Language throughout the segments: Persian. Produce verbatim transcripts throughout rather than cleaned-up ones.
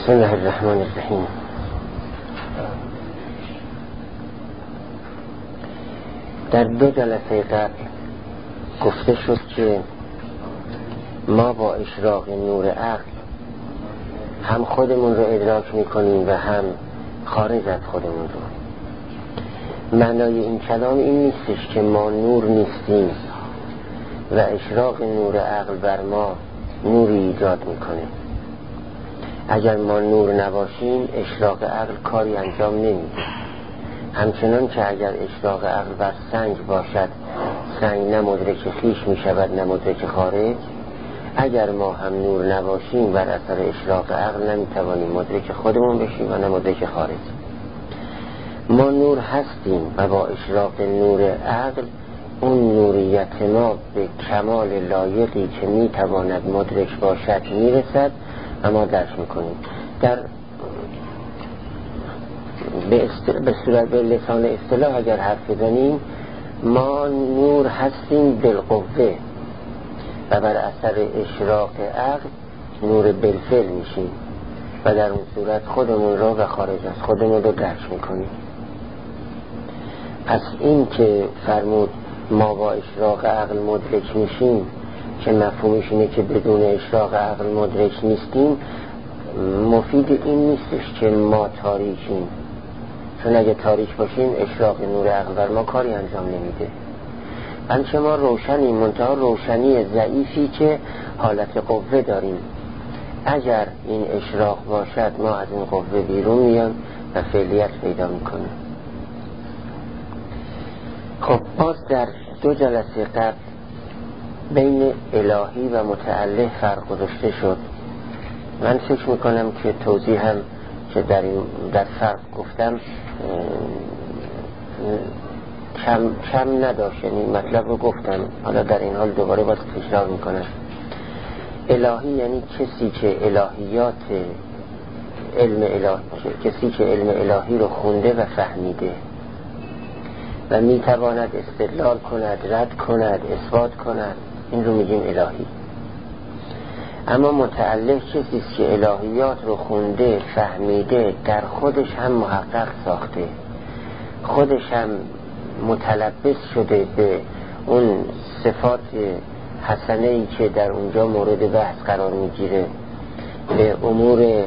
بسم الله الرحمن الرحیم. در دو جلسه قبل گفته شد که ما با اشراق نور عقل هم خودمون رو ادراک میکنیم و هم خارج از خودمون رو. معنای این کلام این نیستش که ما نور نیستیم و اشراق نور عقل بر ما نوری ایجاد میکنه. اگر ما نور نباشیم اشراق عقل کاری انجام نمیده. همچنان که اگر اشراق عقل بر سنگ باشد، سنگ نه مدرک خویش میشود نه مدرک خارج. اگر ما هم نور نباشیم بر اثر اشراق عقل نمیتوانیم مدرک خودمون بشیم و نه مدرک خارج. ما نور هستیم و با اشراق نور عقل اون نوریت ما به کمال لایقی که میتواند مدرک باشد میرسد و ما درک میکنیم. در به, است... به صورت به لسان اصطلاح اگر حرف بزنیم، ما نور هستیم بالقوه و بر اثر اشراق عقل نور بالفعل میشیم و در اون صورت خودمون رو و خارج از خودمون رو درک میکنیم. پس این که فرمود ما با اشراق عقل مدرک میشیم که مفهومش اینه که بدون اشراق عقل مدرک نیستیم، مفید این نیستش که ما تاریکیم، چون اگه تاریک باشیم اشراق نور عقل بر ما کاری انجام نمیده. بلکه ما روشنیم، منتها روشنی ضعیفی که حالت قوه داریم. اگر این اشراق باشد ما از این قوه بیرون میان و فعلیت پیدا میکنیم. خب باز در دو جلسه قبل بین الهی و متعله فرق گذاشته شد. من فکر میکنم که توضیح هم که در, این در فرق گفتم کم, کم نداشت، یعنی مطلب رو گفتم. حالا در این حال دوباره باید تکرار میکنم. الهی یعنی کسی که الهیات علم الهی کسی که علم الهی رو خونده و فهمیده و میتواند استدلال کند، رد کند، اثبات کند، این رو میگیم الهی. اما متعله کسی است که الهیات رو خونده، فهمیده، در خودش هم محقق ساخته، خودش هم متلبس شده به اون صفات حسنه‌ای که در اونجا مورد بحث قرار میگیره، به امور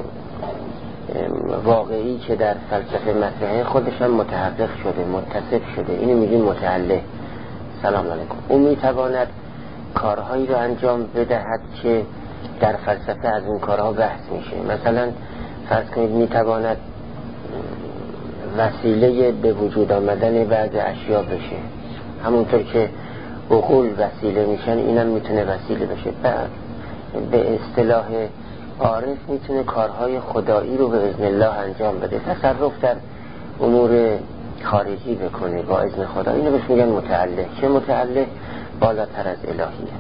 واقعی که در فلسفه مطرحه خودش هم متحقق شده، متصف شده. اینو میگیم متعله. سلام علیکم. اون میتواند کارهایی رو انجام بدهد که در فلسفه از اون کارها بحث میشه. مثلا فرض کنید میتواند وسیله به وجود آمدن بعض اشیا بشه، همونطور که عقول وسیله میشن اینم میتونه وسیله بشه. بعد به اصطلاح عارف میتونه کارهای خدایی رو به اذن الله انجام بده، تصرف در امور خارجی بکنه با اذن خدا. اینو بهش میگن متعله. که متعله بالاتر از الهیه.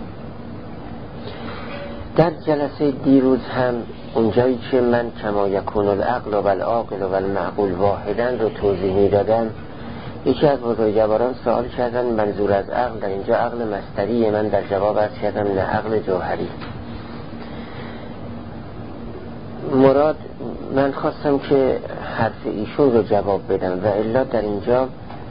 در جلسه دیروز هم اونجایی که من کما یکون العقل و العاقل و المعقول واحدن رو توضیح میدادم، یکی از بزرگواران سوال کردن منظور از عقل در اینجا عقل مصدریه. من در جواب عرض کردم نه، عقل جوهری. مراد من خواستم که حرف ایشون رو جواب بدم و الا در اینجا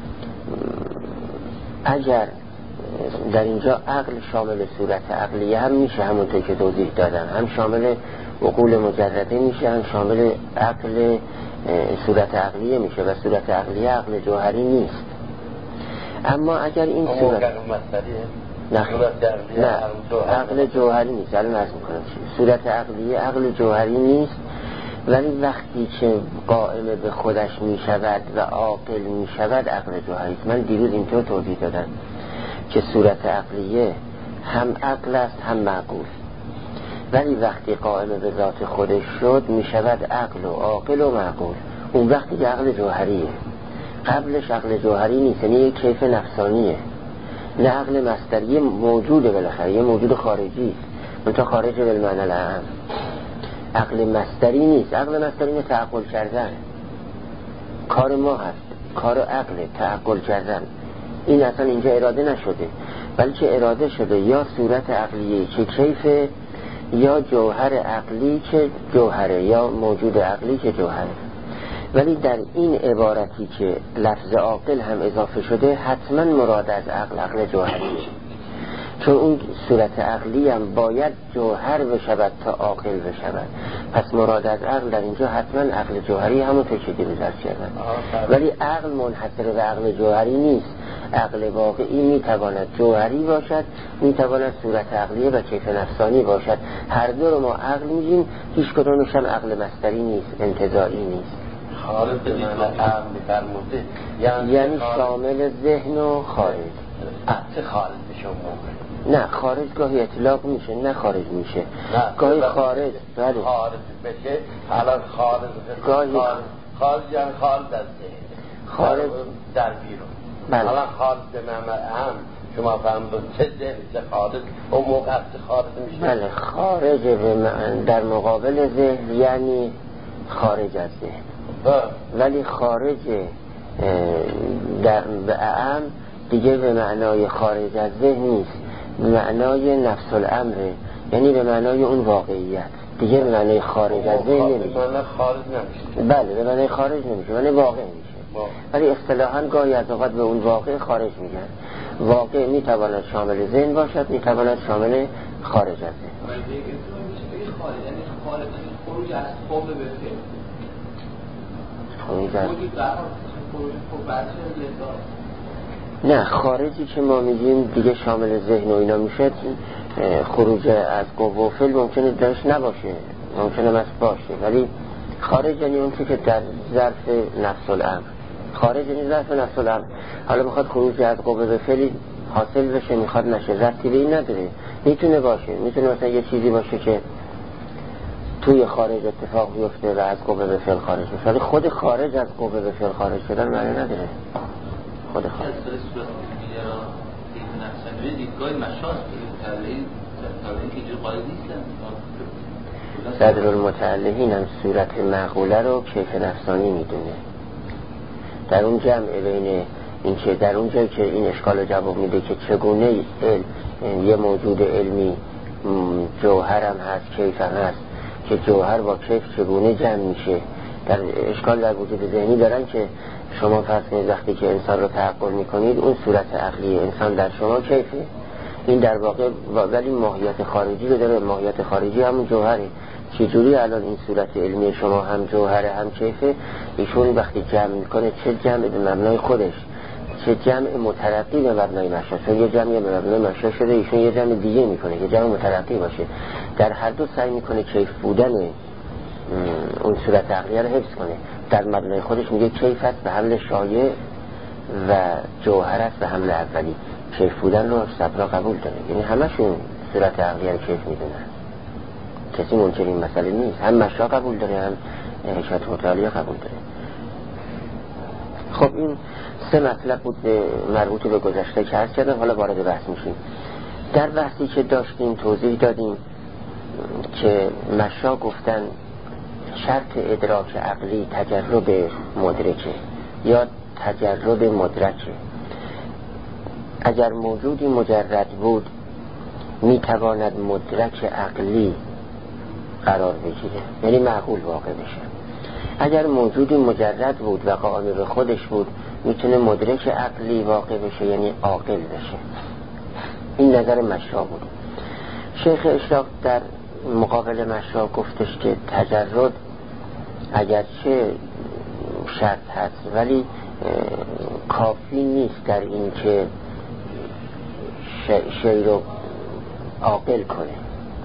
اگر در اینجا عقل شامل صورت عقلیه هم میشه، همونطور که توضیح دادم، هم شامل عقول مجرده میشه، هم شامل عقل صورت عقلیه میشه و صورت عقلیه عقل جوهری نیست. اما اگر این صورت نه نه عقل جوهری نیست، الان عرض میکنم صورت عقلیه عقل جوهری نیست، ولی وقتی که قائم به خودش میشود و عاقل میشود عقل جوهری است. من دیروز اینطور توضیح دادم که صورت عقلیه هم عقل است هم معقول، ولی وقتی قائم به ذات خودش شد میشود عقل و عاقل و معقول. اون وقتی که عقل جوهریه. قبلش عقل جوهری نیست، یعنی یک کیف نفسانیه. نه عقل مصدری موجوده، بالاخره یه موجود خارجی است، منتها خارج بالمعنی العام. عقل مصدری نیست. عقل مصدری تعقل کردن کار ما هست، کار عقل تعقل کردن. این اصلا اینجا اراده نشده، بلکه اراده شده یا صورت عقلیه که کیف یا جوهر عقلی که جوهره یا موجود عقلی که جوهره. ولی در این عبارتی که لفظ عاقل هم اضافه شده حتما مراد از عقل عقل جوهری میشه، چون اون صورت عقلی هم باید جوهر بشود تا عاقل بشود. پس مراد از عقل در اینجا حتما عقل جوهری همونطور که دیروز عرض کردم. ولی عقل منحصر به عقل جوهری نیست. عقل واقعی میتواند جوهری باشد، میتواند صورت عقلیه و کیف نفسانی باشد. هر دو رو ما عقل میگیم، هیچ کدومش هم عقل مصدری نیست، انتزاعی نیست. خارج به معنی عقل می‌فرموده، یعنی, یعنی شامل ذهن و خارج. چه خارج میشه موقع؟ نه خارج گاهی اطلاق میشه، نه خارج میشه. نه گاهی خارج بله خارج بشه. الان خارج گاهی خارج, خارج یعنی خارج از ذهن، خارج در بیرون. بله. الان خارج به معنی هم شما فهمید چه ذهن چه خارج، اون موقع خارج میشه. بله خارج به معنی در مقابل ذهن یعنی خارج از ذهن. ولی خارج در به اعم دیگه به معنای خارج از ذهن نیست، به معنای نفس الامره، یعنی به معنای اون واقعیت. دیگه به معنای خارج از ذهن نمیشه. به معنای خارج نمیشه. بله به معنای خارج نمیشه، معنای واقع میشه. ولی اصطلاحاً گاهی از اوقات به اون واقع خارج میگن. واقع میتواند شامل ذهن باشد، میتواند شامل خارج از ذهن باشد. خروج از خواب به فعل. خروج از نه خارجی که ما میگیم دیگه شامل ذهن و اینا میشه. خروج از قوه و فعل ممکنه درش نباشه، ممکنه مست باشه، ولی خارج یعنی اون که در ظرف نفس الامر. خارج یعنی ظرف نفس الامر. حالا میخواد خروج از قوه به فعل حاصل بشه، میخواد نشه، ربطی به این نداره. میتونه باشه، میتونه مثلا یه چیزی باشه که توی خارج اتفاق بیفته و از قوه به فعل خارج بشه، ولی خود خارج از قوه به فعل خارج شدن معنی نداره. خود خارج صدر المتعلهین هم صورت معقوله رو کیف نفسانی میدونه. در اون جمع بین این که در اون جایی که این اشکال رو جواب میده که چگونه علم یه موجود علمی جوهر هم هست کیف هم هست، که جوهر با کیف چگونه جمع میشه. در اشکال در وجود ذهنی دارن که شما فرض کنید وقتی که انسان رو تعقل میکنید اون صورت عقلی انسان در شما کیفه، این در واقع ولی ماهیت خارجی رو داره. ماهیت خارجی همون جوهره. چجوری الان این صورت علمی شما هم جوهره هم کیفه؟ ایشون وقتی جمع میکنه چه جمع به مبنای خودش، چه جمع مترقی به مبنای مشا. چون یه جمعی به مبنای مشا شده، ایشون یه جمع دیگه میکنه که جمع مترقی باشه. در هر دو سعی میکنه کیف بودن اون صورت عقلیه رو حفظ کنه. در مبنای خودش میگه کیف است به حمل شایع و جوهر است به حمل اولی. کیف بودن رو صبرا قبول داره، یعنی همشون صورت عقلیه رو کیف میدونن، کسی منکر این مسئله نیست. هم مشا قبول داره، هم ارشاد متعالیه قبول داره. خب این سه مطلب بود مربوط به گذشته که عرض کردم. حالا وارد بحث میشیم. در بحثی که داشتیم توضیح دادیم که مشا گفتن شرط ادراک عقلی تجرب مدرکه یا تجرب مدرکه. اگر موجودی مجرد بود میتواند مدرک عقلی قرار بگیره، یعنی معقول واقع بشه. اگر موجودی مجرد بود و قائم به خودش بود میتونه مدرک عقلی واقع بشه، یعنی عاقل بشه. این نظر مشا بود. شیخ اشراق در مقابل مشا گفتش که تجرد اگرچه شرط هست ولی کافی نیست در این که شی رو عاقل کنه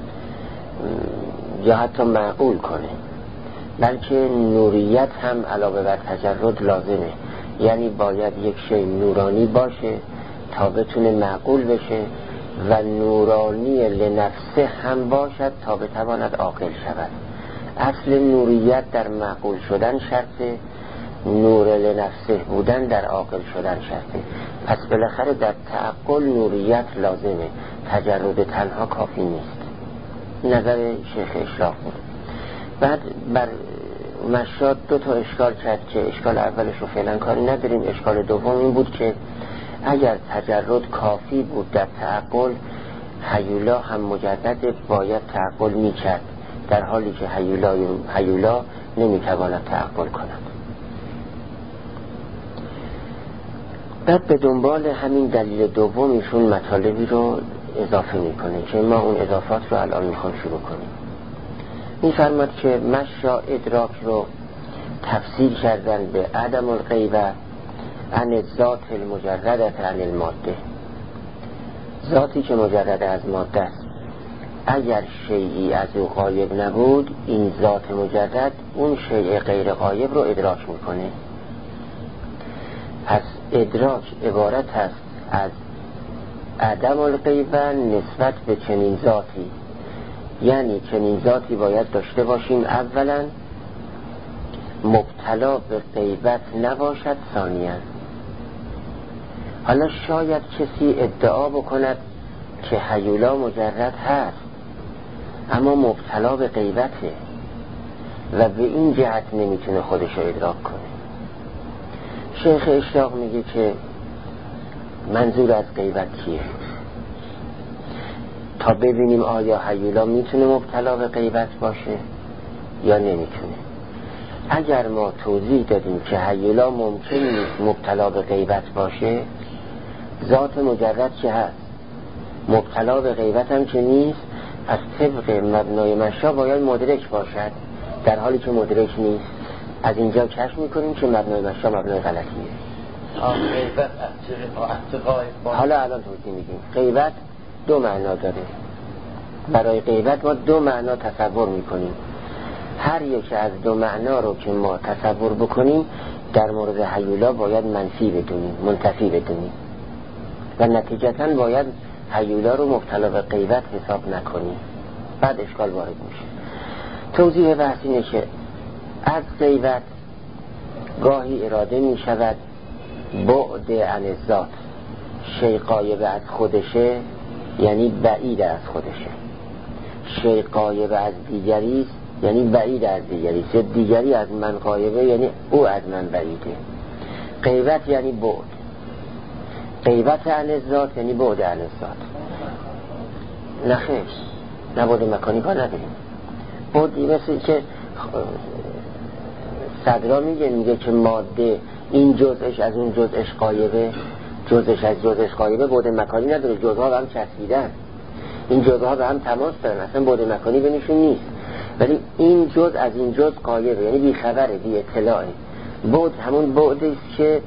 یا حتی معقول کنه، بلکه نوریت هم علاوه بر تجرد لازمه. یعنی باید یک شی نورانی باشه تا بتونه معقول بشه و نورانی لنفسه هم باشد تا بتواند عاقل شود. اصل نوریت در معقول شدن شرطه، نور لنفسه بودن در عاقل شدن شرطه. پس بالاخره در تعقل نوریت لازمه، تجرد تنها کافی نیست. نظر شیخ اشراق بود. بعد بر مشاد دو تا اشکال کرد که اشکال اولش رو فعلا کاری نداریم. اشکال دوم این بود که اگر تجرد کافی بود در تعقل هیولا هم مجرد باید تعقل میکرد، در حالی که هیولا, هیولا نمیتواند تعقل کند. بعد به دنبال همین دلیل دوم ایشون مطالبی رو اضافه میکنه که ما اون اضافات رو الان میخوام شروع کنیم. میفرماد که مشا ادراک رو تفسیر کردن به عدم الغیبه عن ذات المجردت عن الماده، ذاتی که مجرد از ماده است. اگر شیئی از او غایب نبود، این ذات مجرد اون شیء غیر غایب رو ادراک میکنه. پس ادراک عبارت است از عدم الغیبه نسبت به چنین ذاتی، یعنی چنین ذاتی باید داشته باشیم اولا مبتلا به غیبت نباشد، ثانیاً حالا شاید کسی ادعا بکند که هیولا مجرد هست اما مبتلا به غیبته و به این جهت نمیتونه خودش رو ادراک کنه. شیخ اشراق میگه که منظور از غیبت کیه تا ببینیم آیا هیولا میتونه مبتلا به غیبت باشه یا نمیتونه. اگر ما توضیح دادیم که هیولا ممکن نیست مبتلا به غیبت باشه، ذات مجرد که هست مبتلا به غیبت هم که نیست، از طبق مبنای مشا باید مدرک باشد، در حالی که مدرک نیست. از اینجا کشف میکنیم که مبنای مشا مبنای غلطیه. حالا الان توضیح میدیم. غیبت دو معنا داره. برای غیبت ما دو معنا تصور میکنیم. هر یک از دو معنا رو که ما تصور بکنیم در مورد هیولا باید منفی بدونیم، منتفی بدونیم و نتیجتاً باید هیولا رو مبتلا به غیبت حساب نکنیم، بعد اشکال وارد میشه. توضیح بحث اینه که از غیبت گاهی اراده میشود بعد عن الذات، شیء غایب از خودشه یعنی بعید از خودشه، شیء غایب از دیگری است یعنی بعید از دیگری است، دیگری از من غایبه یعنی او از من بعیده. غیبت یعنی بعد، غیبت عن الذات یعنی بعد عن الذات. نخیر، نه بعد مکانی کار نداریم. بعدی مثل که صدرا میگه میگه که ماده این جزءش از اون جزءش غایبه، جزءش از جزءش غایبه، بعد مکانی نداره، جزءها به هم چسبیدن، این جزءها به هم تماس دارن، اصلا بعد مکانی بینشون نیست، ولی این جزء از این جزء غایبه یعنی بی خبره، بی اطلاعه. بعد همون بعدی است که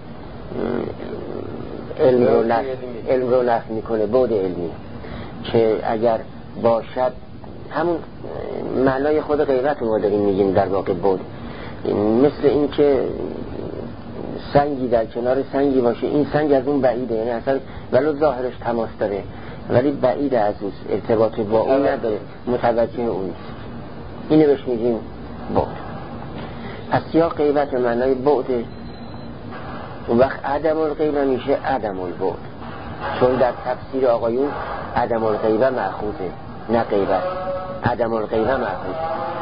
علم رو نفی علم رو نفی میکنه، بعد علمی که اگر باشد همون معنای خود غیبت رو داریم میگیم در واقع. بعد مثل این که سنگی در کنار سنگی باشه، این سنگ از اون بعیده، یعنی اصلا ولو ظاهرش تماس داره ولی بعید از اون، ارتباط با اون نداره، متوجه اون نیست. اینو بهش میگیم بعد. پس یا غیبت معنای بعده، اون وقت عدم الغیبه میشه عدم البعد، چون در تفسیر آقایون عدم الغیبه مأخوذه نه غیبت، عدم الغیبه مأخوذ.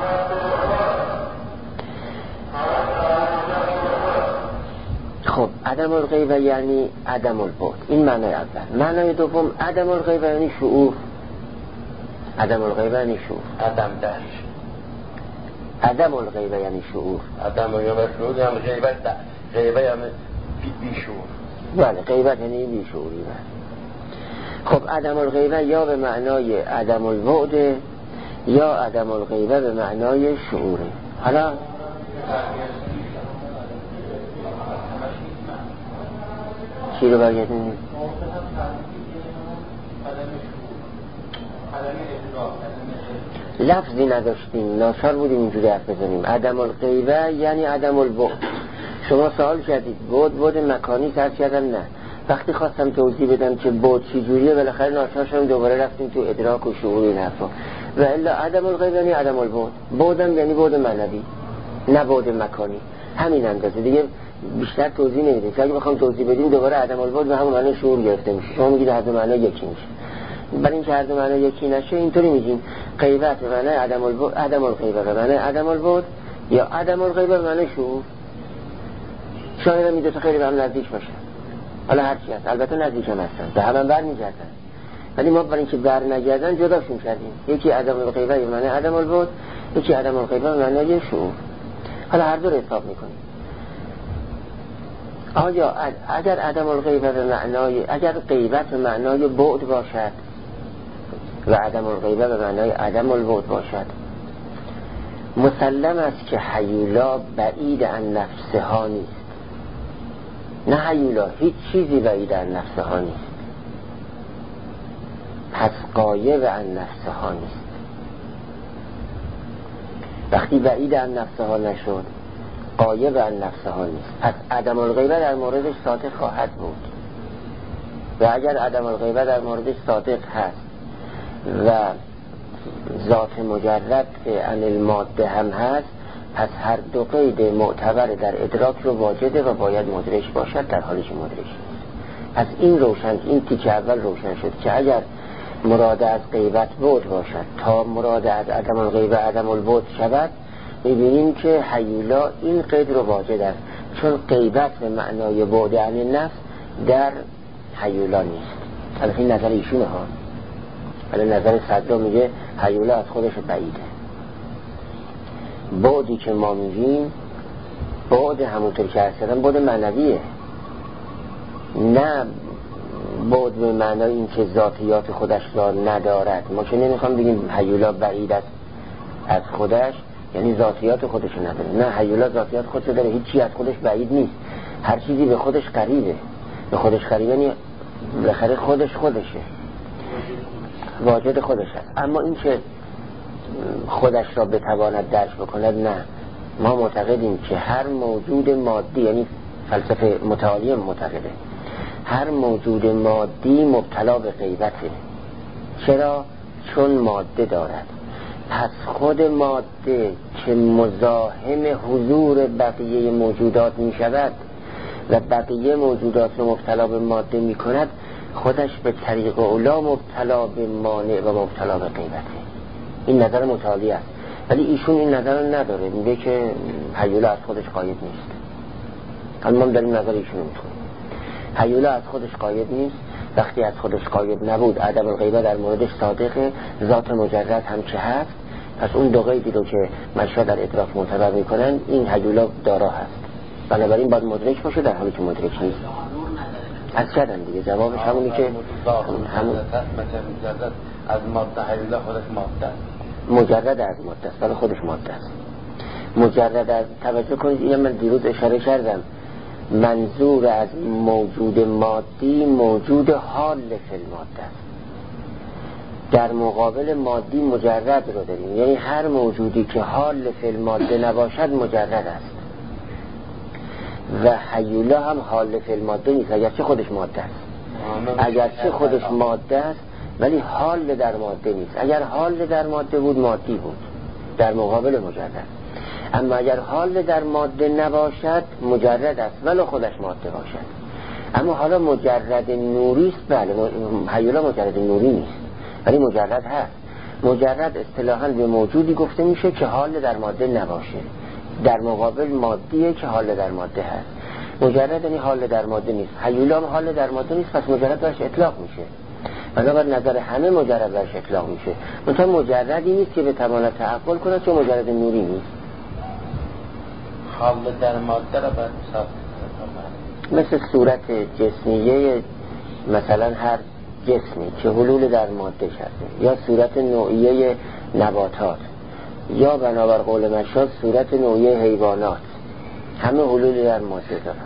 خب عدم الغیبه یعنی عدم البعد، این معنای اول. معنای دوم عدم الغیبه یعنی شعور، عدم الغیبه یعنی شعور، عدم درش. عدم الغیبه یعنی شعور، عدم الغیبه شعور یعنی غیبت، غیبه یعنی بی شعور. بله، غیبت یعنی بی شعوری. خب عدم الغیبه یا به معنای عدم البعد یا عدم الغیبه به معنای شعوره. حالا چی رو برگردیم؟ لفظی نداشتیم، ناچار بودیم اینجوری حرف بزنیم. عدم الغیبه یعنی عدم البعد. شما سوال کردید بعد بعد مکانی سرچ کردم، نه. وقتی خواستم توضیح بدم که بعد چی جوریه بالاخره ناچار شدم دوباره رفتیم تو ادراک و شعور این حرفا. و الا عدم الغیبه یعنی عدم البعد، بعدم یعنی بعد معنوی نه بعد مکانی، همین اندازه دیگه، بیشتر توضیح نمیدیم. اگه بخوام توضیح بدیم دوباره عدم البعد به همون معنی شعور گرفته میشه. شما میگید هر دو معنی یکی میشه، برای اینکه هر دو معنی یکی نشه اینطوری میگیم غیبت به معنی عدم البعد، عدم الغیبه به معنی عدم البعد، یا عدم الغیبه به معنی شعور. شاید هم این دو تا خیلی به هم نزدیک باشه، حالا هر چی هست، البته نزدیک هم هستن، به هم هم برمیگردن، ولی ما برای اینکه بر نگردن جداشون کردیم. یکی عدم الغیبه به معنی عدم البعد، یکی عدم الغیبه به معنی شعور. حالا هر دو رو حساب میکنیم. آیا اگر عدم الغیبه به معنای اگر غیبت به معنای بعد باشد و عدم الغیبه به معنای عدم البعد باشد، مسلم است که حیولا بعید عن نفسها نیست. نه حیولا، هیچ چیزی بعید عن نفسها نیست. پس غایب عن نفسها نیست. وقتی بعید عن نفسها نشد، غایب عن نفسها نیست. پس عدم الغیبه در موردش صادق خواهد بود. و اگر عدم الغیبه در موردش صادق هست و ذات مجرد عن الماده هم هست، پس هر دو قید معتبر در ادراک رو واجده و باید مدرک باشد، در حالی که مدرک نیست. پس این روشن، این تیکه اول روشن شد که اگر مراد از غیبت بعد باشد تا مراد از عدم الغیبه عدم البعد شود، میبینیم که حیولا این قید رو واجد است، چون غیبت به معنای بعد عن نفس در حیولا نیست. البته این نظر ایشونه ها، ولی نظر صدرا میگه حیولا از خودش بعیده. بعدی که ما میگیم بعد همونطور که هستن بعد معنویه، نه بعد به معنای این که ذاتیات خودش را ندارد. ما که نمیخوام بگیم حیولا بعید است از خودش یعنی ذاتیات خودش نداره. نه، حیولا ذاتیات خودش داره، هیچی از خودش بعید نیست، هر چیزی به خودش قریبه. به خودش قریبه یعنی بخره خودش خودشه، واجد خودش هست. اما این که خودش را بتواند درک بکند، نه. ما معتقدیم که هر موجود مادی، یعنی فلسفه متعالی معتقده هر موجود مادی مبتلا به غیبته. چرا؟ چون ماده دارد. پس خود ماده که مزاحم حضور بقیه موجودات می شود و بقیه موجودات رو مبتلا به ماده می کند، خودش به طریق اولا مبتلا به مانع و مبتلا به غیبته. این نظر متعالی است، ولی ایشون این نظر رو نداره، میگه که حیولا از خودش غایب نیست. اما ما داریم نظر ایشون رو میخونیم. حیولا از خودش غایب نیست. وقتی از خودش غایب نبود، عدم الغیبه در موردش صادقه، ذات مجرد هم که هست، پس اون دو قیدی رو که مشا در ادراک معتبر میکنن این حیولا دارا هست. بنابراین باید مدرک باشه، در حالی که مدرک نیست. از کردن دیگه جوابش همونی که همون از ماده حیولا خودش ماده مجرد از ماده است، ولی خودش ماده است. مجرد از، توجه کنید این من دیروز اشاره کردم، منظور از موجود مادی موجود حال فی الماده است. در مقابل مادی مجرد رو داریم، یعنی هر موجودی که حال فی الماده نباشد مجرد است. و حیولا هم حال فی الماده نیست، اگرچه خودش ماده است، اگرچه خودش ماده است ولی حال در ماده نیست. اگر حال در ماده بود مادی بود در مقابل مجرد. اما اگر حال در ماده نباشد مجرد است ولی خودش ماده باشد. اما حالا مجرد نوری است، بله حیولا مجرد نوری نیست ولی مجرد هست. مجرد اصطلاحاً به موجودی گفته میشه که حال در ماده نباشه، در مقابل مادیه که حال در ماده هست. مجرد یعنی حال در ماده نیست. حیولا هم حال در ماده نیست، پس مجرد برش اطلاق میشه. بنابراین نظر همه مجرد برش اطلاق میشه. منتها مجردی نیست که بتواند تعقل کنه، چون مجرد نوری نیست. حال در ماده را باید مثل صورت جسمیه، مثلا هر جسمی که حلول در ماده شده، یا صورت نوعیه نباتات، یا بنابر قول مشاد صورت نوعیه حیوانات، همه حلول در ماده دارن.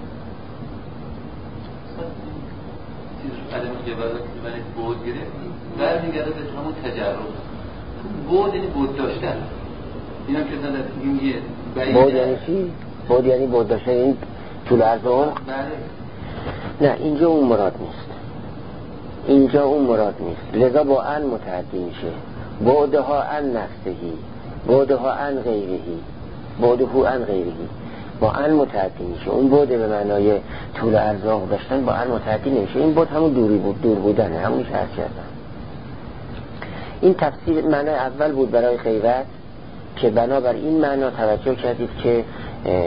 عدم الغیبه که برای بود گرفت برمیگرده به همون تجرب. بود یعنی بود داشتن. اینا که دادن این یه بود یعنی چی؟ بود یعنی بود داشتن، این طول عرض عمق؟ نه، اینجا اون مراد نیست. اینجا اون مراد نیست. لذا با ان متعدی میشه. بعدها ان نفسهی، بعدها ان غیرهی، بعدهو ان غیرهی. با ان متعدی میشه. اون بعد به معنای طول عرض عمق داشتن با ان متعدی نمیشه. این بعد همون دوری بود، دور بودنه، همونش عرض کردن. این تفسیر معنای اول بود برای غیبت که بنابر این معنا توجه کردید که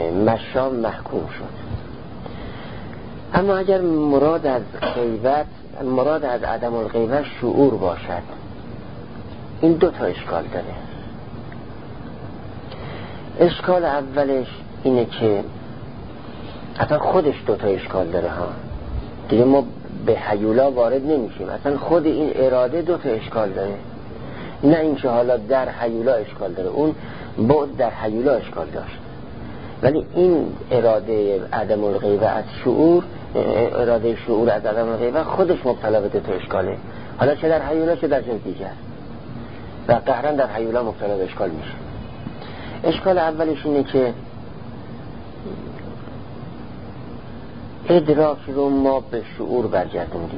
مشام محکوم شد. اما اگر مراد از غیبت مراد از عدم الغیبه شعور باشد. این دو تا اشکال داره. اشکال اولش اینه که اصلا خودش دو تا اشکال داره ها، دیگه ما به هیولا وارد نمیشیم. اصلا خود این اراده دو تا اشکال داره، نه اینکه حالا در هیولا اشکال داره، اون بعد در هیولا اشکال داشت، ولی این اراده عدم الغیبه از شعور، اراده شعور از عدم الغیبه خودش مبتلا به دو تا اشکاله، حالا چه در هیولا چه در جای دیگر، و قهرن در هیولا مبتلا به اشکال میشه. اشکال اولش اینه که ادراک رو ما به شعور برگردوندیم،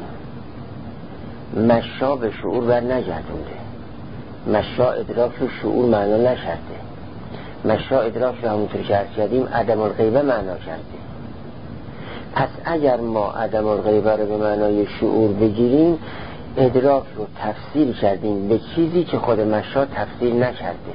مشا به شعور بر نگردونده. مشا ادراک رو شعور معنا نشده، مشا ادراک رو همونطور که عرض کردیم عدم الغیبه معنا کرده. پس اگر ما عدم الغیبه رو به معنای شعور بگیریم، ادراک رو تفسیر کردیم به چیزی که خود مشا تفسیر نکرده،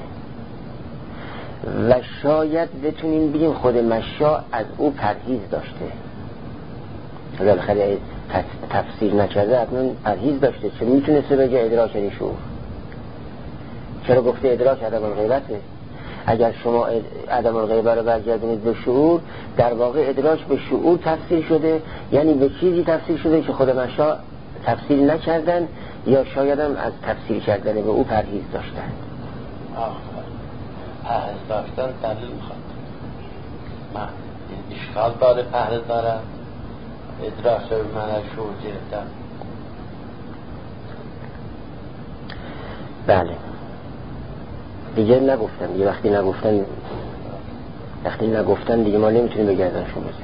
و شاید بتونیم بگیم خود مشا از او پرهیز داشته. بالاخره تفسیر نکرده حتما پرهیز داشته، چه میتونسته بگه ادراک یعنی شعور؟ چرا گفته ادراک عدم الغیبته؟ اگر شما عدم الغیبه رو برگردونید به شعور، در واقع ادراک به شعور تفسیر شده، یعنی به چیزی تفسیر شده که خود مشا تفسیر نکردن، یا شاید هم از تفسیر کردن به او پرهیز داشتن. پرهیز داشتن دلیل میخواد. من این اشکال داره پرهیز دارم، ادراک رو به معنی شعور گرفتم. بله دیگه نگفتن، دیگه وقتی نگفتن وقتی نگفتن دیگه ما نمیتونیم بگردنشون بزنیم.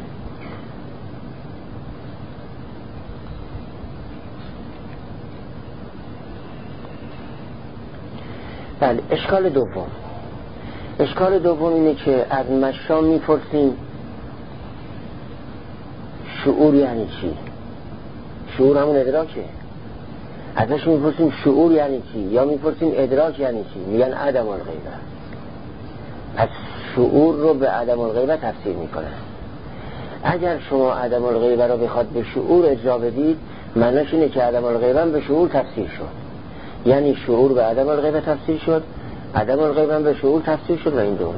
بله اشکال دوم اشکال دوم اینه که از مشا میپرسیم شعور یعنی چی؟ شعور همون ادراکه. ازش میپرسیم شعور یعنی چی، یا میپرسیم ادراک یعنی چی، میگن عدم الغیبه. پس شعور رو به عدم الغیبه تفسیر میکنن. اگر شما عدم الغیبه رو بخواد به شعور اجرا بدید، معناش اینه که عدم الغیبه به شعور تفسیر شد، یعنی شعور به عدم الغیبه تفسیر شد، عدم الغیبه به شعور تفسیر شد، و این دوره.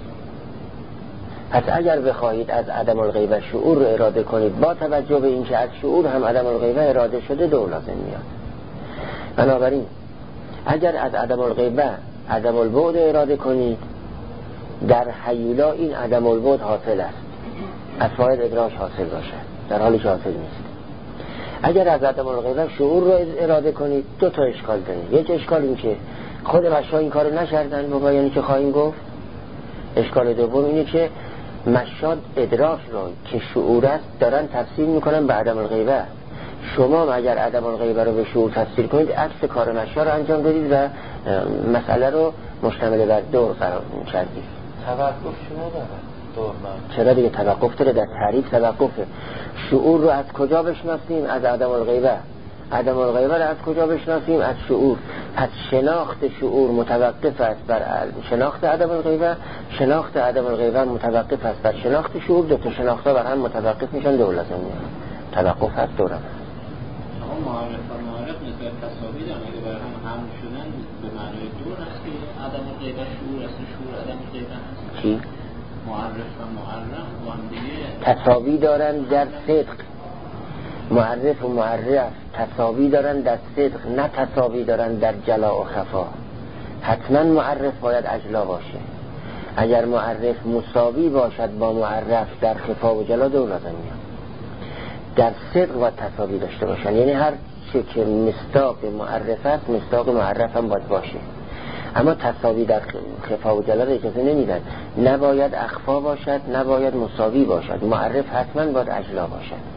پس اگر بخواهید از عدم الغیبه شعور رو اراده کنید، با توجه به اینکه از شعور هم عدم الغیبه اراده شده، دو لازم میاد. بنابراین اگر از عدم الغیبه عدم البعد اراده کنید، در هیولا این عدم البعد حاصل است، از فاید ادراک حاصل باشد، در حالی که حاصل نیست. اگر از عدم الغیبه شعور رو اراده کنید، دو تا اشکال دارید. یک اشکال این که خود مشا این کار نکردن، با بیانی که خواهیم گفت. اشکال دوم اینه که مشا ادراک رو که شعور است دارن تفسیر میکنن به عدم الغیبه. شما اگر عدم الغیبه رو به شعور تفسیر کنید، عکس کار مشا رو انجام دادید و مسئله رو مشتمل بر دور قرار کردید. توقف شما داره دور من. چرا دیگه توقف داره؟ در تعریف توقفه. شعور رو از کجا بشناسیم؟ از عدم الغیبه. عدم الغیبه رو از کجا بشناسیم؟ از شعور. پس شناخت شعور متوقف است بر شناخت عدم الغیبه، شناخت عدم الغیبه متوقف است بر شناخت شعور. دو تا شناخت‌ها بر هم متوقف میشن، دو لازم میاد. توقف هست دورم. اما معرف و معرف نسبت تصاوی دارن، اگه برای هم هم شدن به معنای دور هست که عدم الغیبه شعور است، شعور عدم الغیبه هست. چی؟ معرف و معرف با هم دیگه تساوی دارن در صدق. معرف و معرف تساوی دارن در صدق، نه تساوی دارن در جلا و خفا. حتما معرف باید اجلا باشه. اگر معرف مساوی باشد با معرف در خفا و جلا، دو لازم میاد. در صدق و تساوی داشته باشن، یعنی هر چه که مصداق معرف است مصداق معرف هم باید باشه. اما تساوی در خفا و جلا اجازه نمیدن. نباید اخفا باشد، نباید مساوی باشد. معرف حتما باید اجلا باشد.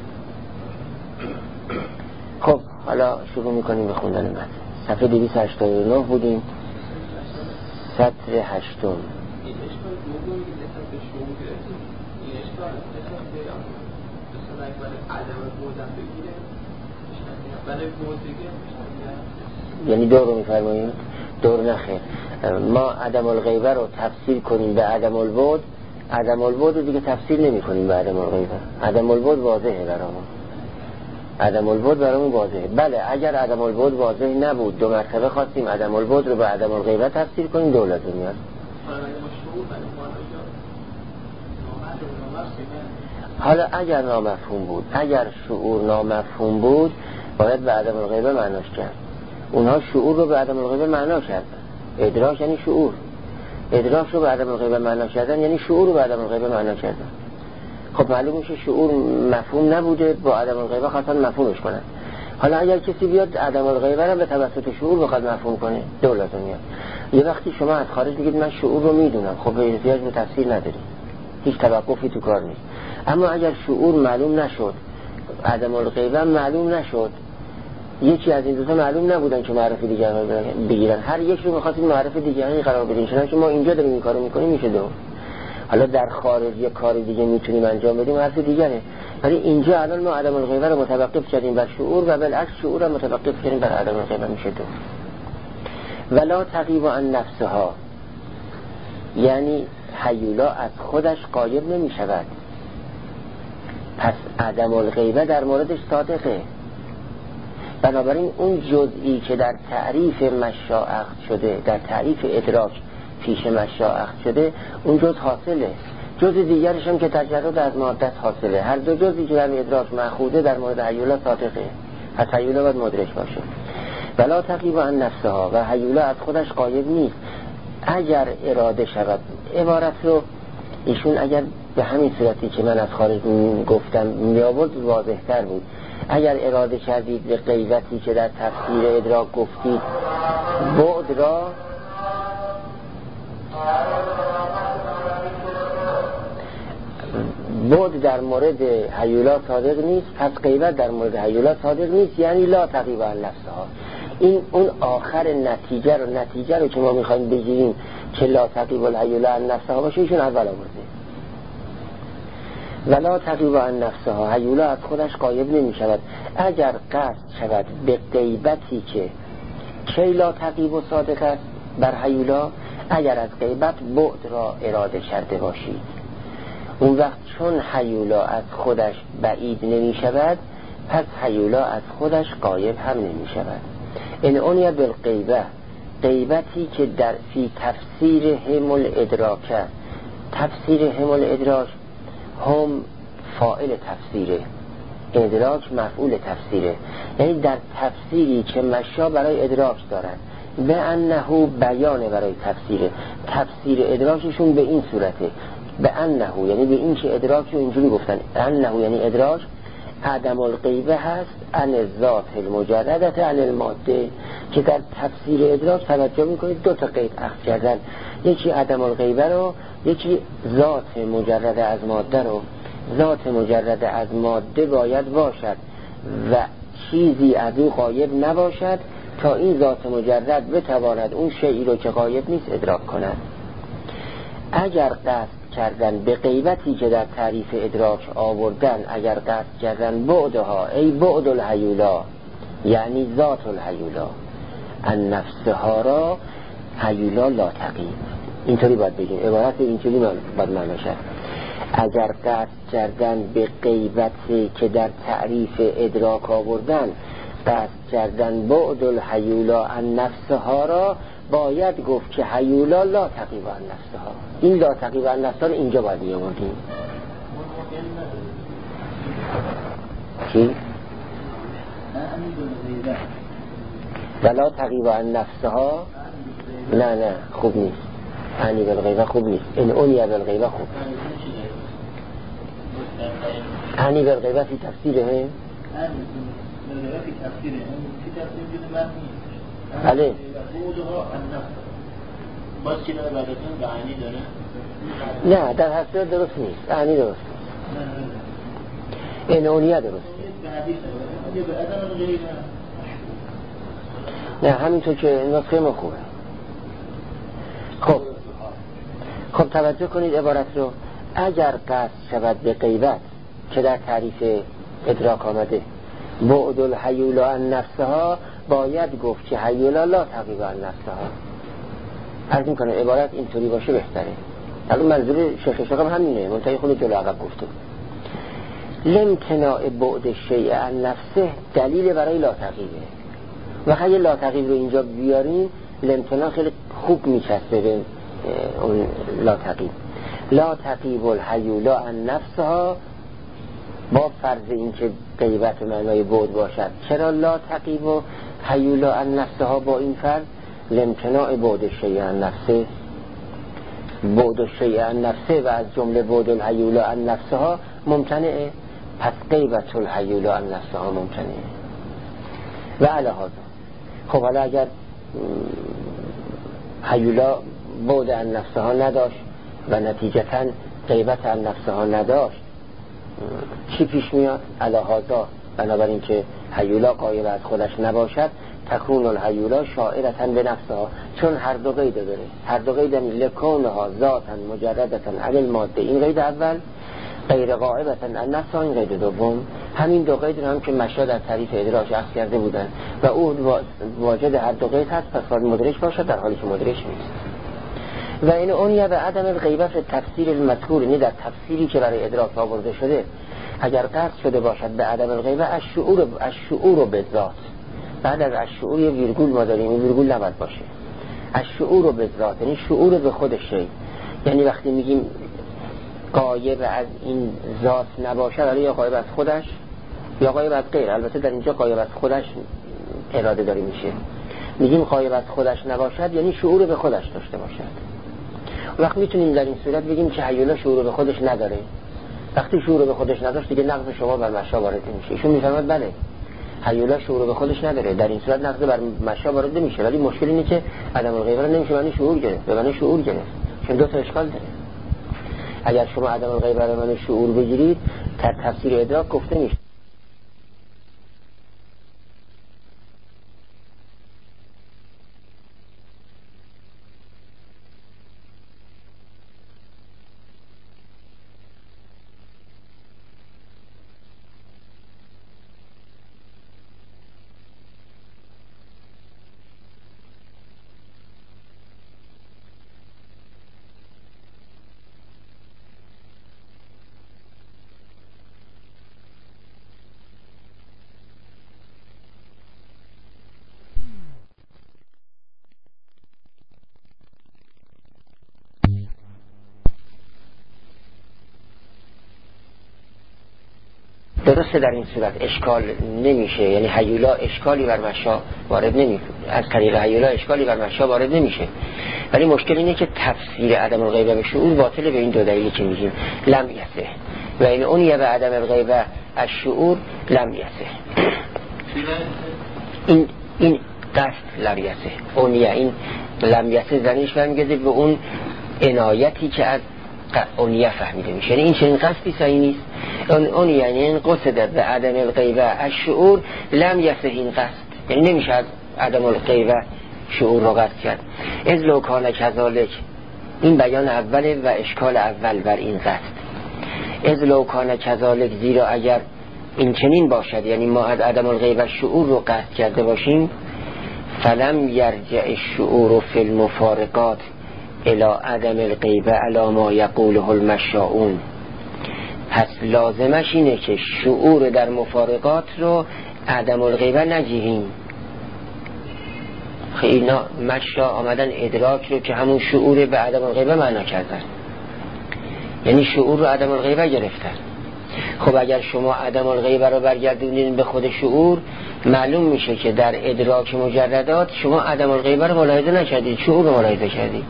خب حالا شروع میکنیم به خوندن متن. صفحه دویست و هشتاد و نه بودیم، سطر هشتم. این اشکال دومی که نسبت به شعور گرفتیم، این اشکال نسبت به مثلا اگه برای عدم بودن بگیره، برای بود بگیره، یعنی دور رو میفرماییم؟ دور نخیر. ما عدم الغیبه رو تفسیر کنیم به عدم البعد، عدم البعد رو دیگه تفسیر نمی کنیم به عدم الغیبه. عدم البعد واضحه برامون. عدم البعد برامون واضحه. بله اگر عدم البعد واضح نبود دو مرتبه خواستیم عدم البعد رو به عدم الغیبه تفسیر کنیم دولت میاد. حالا اگر نامفهوم بود، اگر شعور نامفهوم بود باید به عدم الغیبه معناش کرد. اونها شعور رو به عدم الغیبه معنا کردن. ادراک یعنی شعور، ادراک رو به عدم الغیبه معنا کردن یعنی شعور رو به عدم الغیبه معنا کردن. خب معلوم میشه شعور مفهوم نبوده، با عدم الغیبه خواستن مفهومش کنن. حالا اگر کسی بیاد عدم الغیبه رو به توسط شعور بخواد مفهوم کنه دولت میاد. یه وقتی شما از خارج میگید من شعور رو میدونم، خب به احتیاج به تفسیر نداری، هیچ توقفی تو کار نیست. اما اگر شعور معلوم نشد، عدم الغیبه معلوم نشد، یکی از این دو تا معلوم نبودن که معرفی دیگر بگیرن، هر یک رو می‌خواستید معرفی دیگری قرار بدین، چنانچه ما اینجا داریم این کارو می‌کنیم میشه دو. حالا در خارج یه کار دیگه میتونیم انجام بدیم حرف دیگره، ولی اینجا الان ما عدم الغیبه رو متوقف کردیم بر شعور و بالعکس شعور رو متوقف کردیم بر عدم الغیبه میشه دو. ولا تغیب عن نفسها، یعنی هیولا از خودش غایب نمی‌شود. پس عدم الغیبه در موردش صادقه. بنابراین اون جزئی که در تعریف مشاعق شده، در تعریف ادراک پیش مشاعق شده، اون جز حاصله. جز دیگرش هم که تجرد از مادت حاصله. هر دو جزئی که در ادراک مأخوذه در مورد هیولا صادقه. پس هیولا باید مدرک باشه. ولا تغیب عن نفسها، و هیولا از خودش غایب نیست اگر اراده شود. عبارت رو ایشون اگر به همین صورتی که من از خارج گفتم میآورد واضح‌تر بود. اگر اراده کردید به غیبتی که در تفسیر ادراک گفتید بعد را بعد در مورد هیولا صادق نیست، پس غیبت در مورد هیولا صادق نیست، یعنی لا تغیب عن نفسها. این اون آخر نتیجه رو نتیجه رو که ما میخوایم بگیریم که لا تغیب الهیولا عن نفسها باشه ایشون اول آورده. ولا تغیب عن نفسها، هیولا از خودش غایب نمی شود. اگر قصد شود به غیبتی که کی لا تغیب و صادق است بر هیولا، اگر از غیبت بعد را اراده کرده باشید، اون وقت چون هیولا از خودش بعید نمی شود پس هیولا از خودش غایب هم نمی شود. این اونیا بالغیبه، غیبتی که در فی تفسیر هم الادراک، تفسیر هم الادراک هم فاعل تفسیره، ادراک مفعول تفسیره، یعنی در تفسیری که مشا برای ادراک دارن به انه بیانه برای تفسیره. تفسیر ادراکشون به این صورته، به انه یعنی به این که ادراک رو اینجوری گفتن، انه یعنی ادراک عدم الغیبه هست عن ذات المجردت عن الماده، که در تفسیر ادراک توجه میکنید دو تا قید اخذ کردن، یکی عدم الغیبه رو، یکی ذات مجرد از ماده رو. ذات مجرد از ماده باید باشد و چیزی از او غایب نباشد تا این ذات مجرد بتواند اون شیئی رو که غایب نیست ادراک کند. اگر قصد کردن به غیبتی که در تعریف ادراک آوردن، اگر قصد کردن بعدها ای بعد الهیولا یعنی ذات الهیولا ان نفسها را هیولا لا تغیب، اینطوری باید بگیم، عبارت اینطوری باید معنی شد. اگر قصد کردن به غیبتی که در تعریف ادراک آوردن، قصد کردن بعد الهیولا ان نفسها را، باید گفت که هیولا لا تغیب عن نفسها. این لا تغیب عن نفسها رو اینجا باید می‌آوردیم. چی؟ ولا تغیب عن نفسها، نه نه خوب نیست، عنی بالغیبه خوب نیست، این اونی بالغیبه خوب عنی بالغیبه فی تفسیره هم بله باز که داره بعدتون به عنی داره؟ نه در حسیت درست نیست، عنی درست نیست، این اونیه درست نه همینطور که نسخه ما خوبه. خب خب توجه کنید عبارت رو، اگر قصد شود به غیبت که در تعریف ادراک آمده بعد الهیولا عن نفسها، باید گفت که هیولا لا تغیب عن نفسها. عرض میکنه عبارت اینطوری باشه بهتره. الان منظور شیخ شاقم همینه، منتهی خود جلو عقب گفته. لامتناع بعد شیء عن نفسه دلیل برای لا تغییره. و اگه لا تغییر رو اینجا بیاریم لامتناع خیلی خوب میچسبه به اون لا تغییر. لا تغیب الحیولا عن نفسها با فرض این که غیبت معنای بعد باشد. چرا لا تغیب و حیولا عن نفسها با این فرض؟ لامتناع بعد شیء عن نفسه، بعد شیء عن نفسه و از جمله بعد الحیولا عن نفسها ممتنعه، پس غیبت الحیولا عن نفسها ممتنعه. و علی هذا خب حالا اگر حیولا بعد عن نفسها نداشت و نتیجتاً غیبت عن نفسها نداشت، چی پیش میاد؟ علی هذا بنابراین که حیولا غایب از خودش نباشد، تکون الحیولا شاعرتاً به نفسها، چون هر دو قید داره، هر دو قید لکونها ذاتاً مجردتاً عن الماده، این قید اول، غیر غائبتاً عن نفسها این قید دوم. همین دو قید هم که مشا در تعریف ادراک عکس کرده بودن و او واجد هر دو قید هست، پس باید مدرک باشد در حالی که مدرک نیست. و این اونیه به عدم الغیبه فی تفسیر المذکور، یعنی در تفسیری که برای ادراک آورده شده اگر قصد شده باشد به عدم الغیبه از شعور از شعور به ذات، بعد از شعور یه ویرگول ما داریم، این ویرگول نباید باشه، از شعور به ذات یعنی شعور به خود شی. یعنی وقتی میگیم غایب از این ذات نباشد، ولی یا غایب از خودش یا غایب از غیر، البته در اینجا غایب از خودش اراده داری میشه. میگیم غایب از خودش نباشد یعنی شعور به خودش داشته باشد. وقت میتونیم در این صورت بگیم که حیولا شعور به خودش نداره. وقتی شعور به خودش نداشت دیگه نقض شما بر مشا وارد نمیشه. ایشون میفهمد بله حیولا شعور به خودش نداره، در این صورت نقض بر مشا وارد نمیشه، ولی مشکل اینه که عدم الغیبه نمیشه معنی شعور گرفت، به معنی شعور گرفت، چون دو تا اشکال داره. اگر شما عدم الغیبه رو معنی شعور بگیرید در تفسیر ادراک گفته میشه درسته در این صورت اشکال نمیشه، یعنی حیولا اشکالی بر مشا وارد نمیشه، از طریق حیولا اشکالی بر مشا وارد نمیشه، ولی مشکل اینه که تفسیر عدم الغیبه به شعور باطله به این دو دلیلی که میگیم لم یسه و این اونیه به عدم الغیبه از شعور لم یسه. این این قصد لم یسه، اونیه این لم یسه زنیش برمیگرده به اون عنایتی که از اونیه فهمیده میشه، یعنی این چنین قصدی صحیح نیست. اون اون یعنی این قصد به عدم الغیبه از شعور لم یسه، این قصد یعنی نمیشه از عدم الغیبه شعور رو قصد کرد. از لو کان کذالک، این بیان اوله و اشکال اول بر این قصد. از لو کان کذالک، زیرا اگر این چنین باشد یعنی ما از عدم الغیبه شعور رو قصد کرده باشیم، فلم یرجع الشعور فی المفارقات الى عدم الغیبه علی ما یقوله المشاؤون، پس لازمش اینه که شعور در مفارقات رو عدم الغیبه نجیریم. خیلی اینا مشا آمدن ادراک رو که همون شعور به عدم الغیبه معنا کردن، یعنی شعور رو عدم الغیبه گرفتن. خب اگر شما عدم الغیبه رو برگردونین به خود شعور، معلوم میشه که در ادراک مجردات شما عدم الغیبه رو ملاحظه نکردید، شعور رو ملاحظه کردید.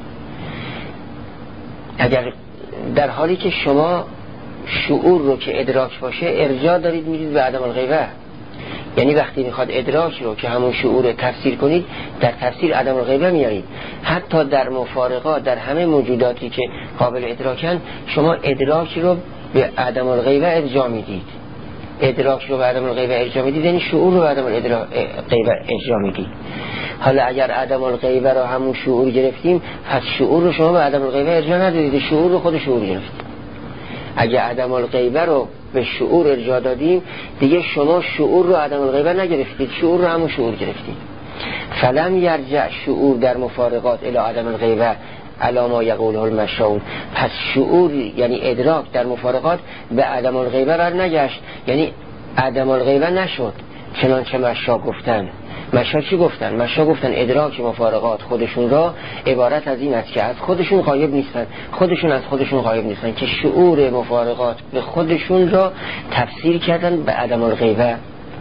اگر در حالی که شما شعور رو که ادراک باشه ارجاع دارید میرید به عدم الغیبه، یعنی وقتی میخواد ادراک رو که همون شعور رو تفسیر کنید در تفسیر عدم الغیبه میارید. حتی در مفارقات در همه موجوداتی که قابل ادراکن شما ادراک رو به عدم الغیبه ارجاع میدید، ادراک رو به عدم الغیبه ارجاع میدید یعنی شعور رو به عدم الغیبه ارجاع میدید. حالا اگر عدم الغیبه رو همون شعور گرفتیم، پس شعور رو شما به عدم الغیبه ارجاع ندادید، شعور رو خود شعور گرفتید. اگه عدم الغیبه رو به شعور ارجاع دادیم دیگه شما شعور رو عدم الغیبه نگرفتید، شعور رو همون شعور گرفتید. فلم یرجع شعور در مفارقات الی عدم الغیبه علی ما یقوله المشاؤون. پس شعور یعنی ادراک در مفارقات به عدم الغیبه بر نگشت، یعنی عدم الغیبه نشد چنانچه مشا گفتن. مشا چی گفتن؟ مشا گفتن ادراک مفارقات خودشون را عبارت از این است که از خودشون غایب نیستن، خودشون از خودشون غایب نیستن، که شعور مفارقات به خودشون را تفسیر کردن به عدم الغیبه.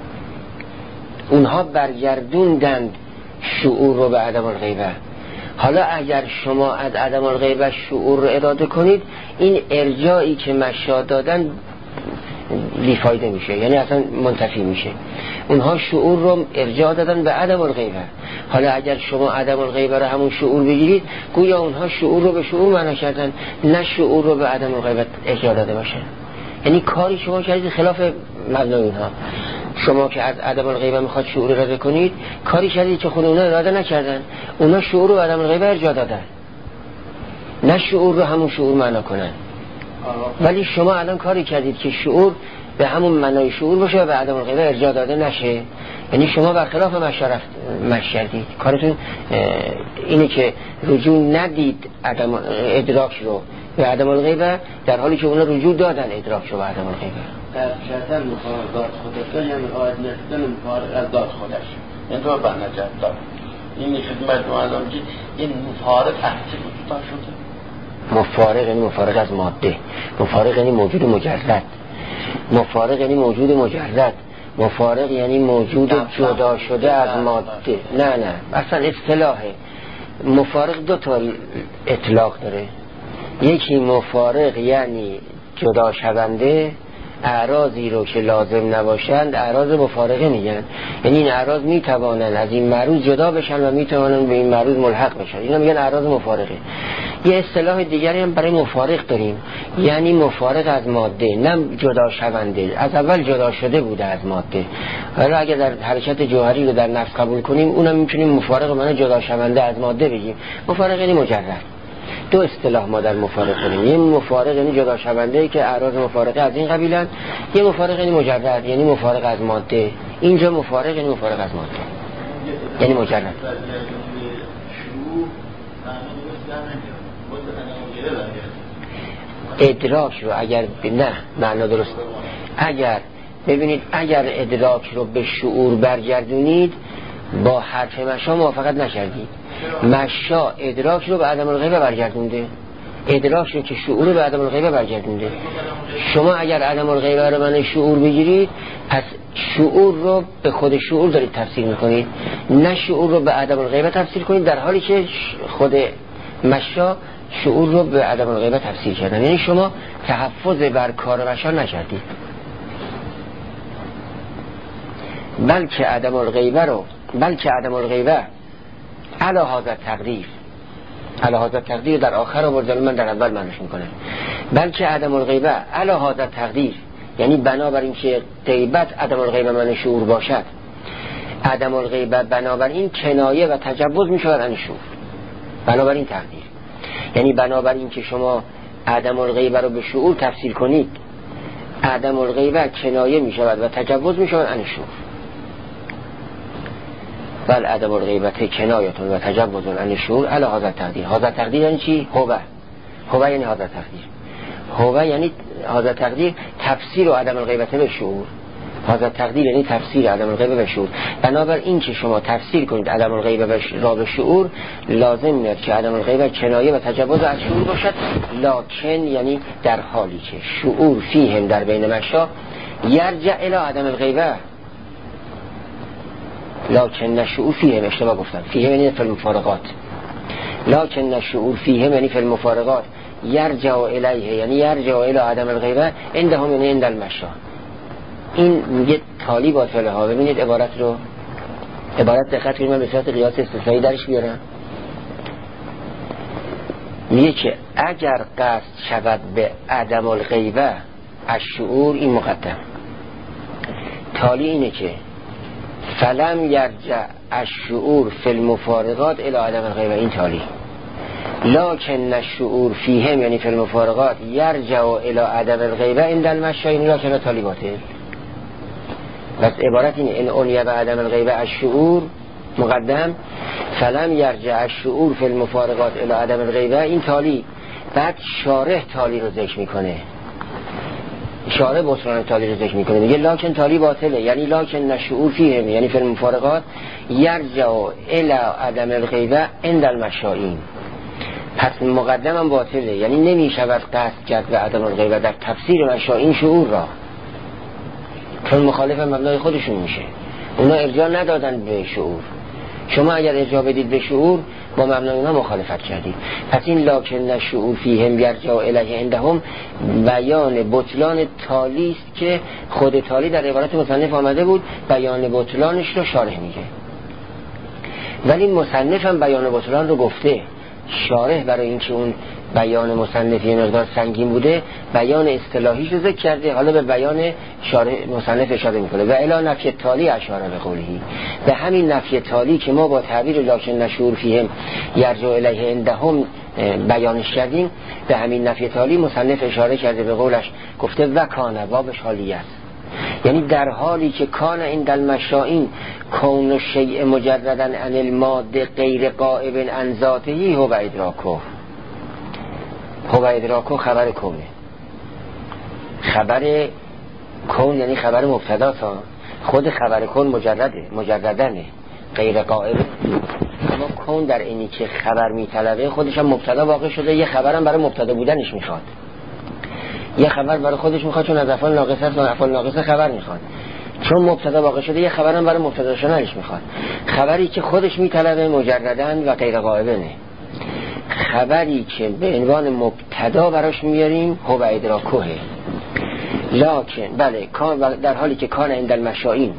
اونها برگردوندند شعور رو به عدم الغیبه. حالا اگر شما از عدم الغیبه شعور رو اراده کنید، این ارجاعی که مشا دادن بیفایده میشه، یعنی اصلا منتفی میشه. اونها شعور رو ارجاع دادن به عدم الغیبه. حالا اگر شما عدم الغیبه رو همون شعور بگیرید، گویا اونها شعور رو به شعور معنا کردن، نه شعور رو به عدم الغیبه ارجاع داده باشه. یعنی کاری شما کردید خلاف مبنای اونها. شما که از عدم الغیبه میخواد شعور اراده کنید، کاری کردید که خود اونها اراده نکردن. اونها شعور رو به عدم الغیبه ارجاع دادن، نه شعور رو همون شعور معنا کنن. ولی شما الان کاری کردید که شعور به همون معنای شعور باشه و به عدم الغیبه ارجاع داده نشه، یعنی شما برخلاف مشارف مش کردید. کارتون اینه که رجوع ندید عدم ادراک رو به عدم الغیبه، در حالی که اونا رجوع دادن ادراک رو به عدم الغیبه. در شدن مفارق ذات خودش، یعنی آید نشدن مفارق از ذات خودش، این رو بر نجات دار. این خدمت معلوم که این مفارق احتی وجود شده. مفارق یعنی مفارق از ماده، مفارق یعنی موجود مجرد، مفارق یعنی موجود مجرد، مفارق یعنی موجود جدا شده از ماده. نه نه اصلا اصطلاحه. مفارق دو تا اطلاق داره. یکی مفارق یعنی جدا شونده، اعراضی رو که لازم نباشند اعراض مفارقه میگن، یعنی این اعراض میتوانند از این معروض جدا بشن و میتوانند به این معروض ملحق بشن، اینا میگن اعراض مفارقه. یه اصطلاح دیگری هم برای مفارق داریم، یعنی مفارق از ماده، نه جدا شونده، از اول جدا شده بوده از ماده. حالا اگر در حرکت جوهری رو در نفس قبول کنیم، اونم میتونیم مفارق معنی جدا شونده از ماده بگیم. مفارق یعنی مجرد. دو اصطلاح ما در مفارق داریم، یه مفارق یعنی جدا شونده که اعراض مفارقه از این قبیلن، یه مفارق یعنی مجرد یعنی مفارق از ماده. اینجا مفارق یعنی مفارق از ماده، یعنی مجرد. ادراک رو اگر ب... نه معنا درست، اگر ببینید اگر ادراک رو به شعور برگردونید، با حرف مشا موافقت نکردید. مشا ادراک رو به عدم الغیبه برگردونده، ادراک رو که شعور رو به عدم الغیبه برگردونده. شما اگر عدم الغیبه رو من شعور بگیرید، پس شعور رو به خود شعور دارید تفسیر میکنید، نه شعور رو به عدم الغیبه تفسیر کنید، در حالی که خود مشا شعور رو به عدم الغیبه تفسیر کردن. یعنی شما تحفظ بر کار مشا نکردید، بلکه عدم الغیبه رو بلکه عدم الغیبه علی هذا تقدیر، علی هذا تقدیر در آخر آورد، من در اول معنیش میکنم. بلکه عدم الغیبه علی هذا تقدیر، یعنی بنابراین که غیبت عدم الغیبه معنی شعور باشد، عدم الغیبه بنابراین کنایه و تجوز میشود عن شعور، بنابراین تقدیر، یعنی بنابراین که شما عدم الغیبه رو به شعور تفسیر کنید، عدم الغیبه کنایه میشود و تجوز میشود عن شعور. بل عدم الغیبت کنایتون و تجوزون عن شعور علی هذا تقدیر. هذا تقدیر یعنی چی؟ هوه. هوه یعنی هذا تقدیر. هوه یعنی هذا تقدیر تفسیر و عدم الغیبت به شعور. هذا تقدیر یعنی تفسیر عدم الغیبه به شعور. بنابراین که شما تفسیر کنید عدم الغیبه را به شعور، لازم میاد که عدم الغیبه کنایه و تجوز از شعور باشد، لکن یعنی در حالی که شعور فیهم در بین مشا یرجع الی عدم الغیبه، لکن الشعور فیهم، اشتباه گفتم، فیهم یعنی فی المفارقات، لکن الشعور فیهم یعنی فی المفارقات یرجع الیه، یعنی یرجع الی عدم الغیبه عندهم یعنی عند المشا. این میگه تالی باطله ها. ببینید عبارت رو، عبارت دقت کنید، من به صورت قیاس استثنایی درش بیارم. میگه که اگر قصد شود به عدم الغیبه از شعور، این مقدم، تالی اینه که فلم یرجع الشعور فی المفارقات الی عدم الغیبه، این تالی، لکن الشعور فیهم یعنی فی المفارقات یرجع الی عدم الغیبه عند المشا، این لکن تالی باطل. بس عبارت اینه، این اونیه به عدم الغیبه الشعور مقدم فلم یرجع الشعور فی المفارقات الی عدم الغیبه، این تالی. بعد شارح تالی رو ذکر میکنه، شارح بطلان تالی رو ذکر میکنه، میگه لاکن تالی باطله، یعنی لاکن نشعور فیهم، یعنی فی المفارقات یرجع الی عدم الغیبه عند المشائین. پس مقدم هم باطله، یعنی نمیشود قصد کرد به عدم الغیبه در تفسیر مشائین شعور را، چون مخالف مبنای خودشون میشه. اونا ارجاع ندادن به شعور، شما اگر ارجاع بدید به شعور با مبنای اونا مخالفت کردید. پس این لاکن نشعور فیهم یرجع الیه عندهم بیان بطلان تالی است که خود تالی در عبارت مصنف آمده بود، بیان بطلانش رو شارح میگه. ولی مصنف هم بیان بطلان رو گفته، شارح برای اینکه اون بیان مصنفی مقدار سنگین بوده بیان اصطلاحیش رو ذکر کرده، حالا به بیان شارح مصنف اشاره میکنه. و الی نفی تالی اشاره به قولی، به همین نفی تالی که ما با تعبیر لاکن نشعور فیهم یرجع الیه عندهم بیانش کردیم، به همین نفی تالی مصنف اشاره کرده به قولش، گفته و کان بابش حالیه است، یعنی در حالی که کان این دل مشائین کون شیء مجردن عن الماده غیر غائب عن ذاته هو ادراکه. هو ادراکه خبر کونه، خبر کون یعنی خبر مبتدا، خود خبر کون مجرده، مجردنه، غیر غائب. اما کون در اینی که خبر میطلبه خودش هم مبتدا واقع شده، یه خبرم برای مبتدا بودنش میخواد، یه خبر برای خودش میخواد، چون از افعال ناقصه است و افعال ناقصه خبر میخواد، چون مبتدا واقع شده یه خبرم برای مبتدا شدنش میخواد. خبری که خودش میطلبه مجردن و غیر غائبه، خبری که به عنوان مبتدا براش میاریم هو ادراکه. لکن بله در حالی که کان عند المشائین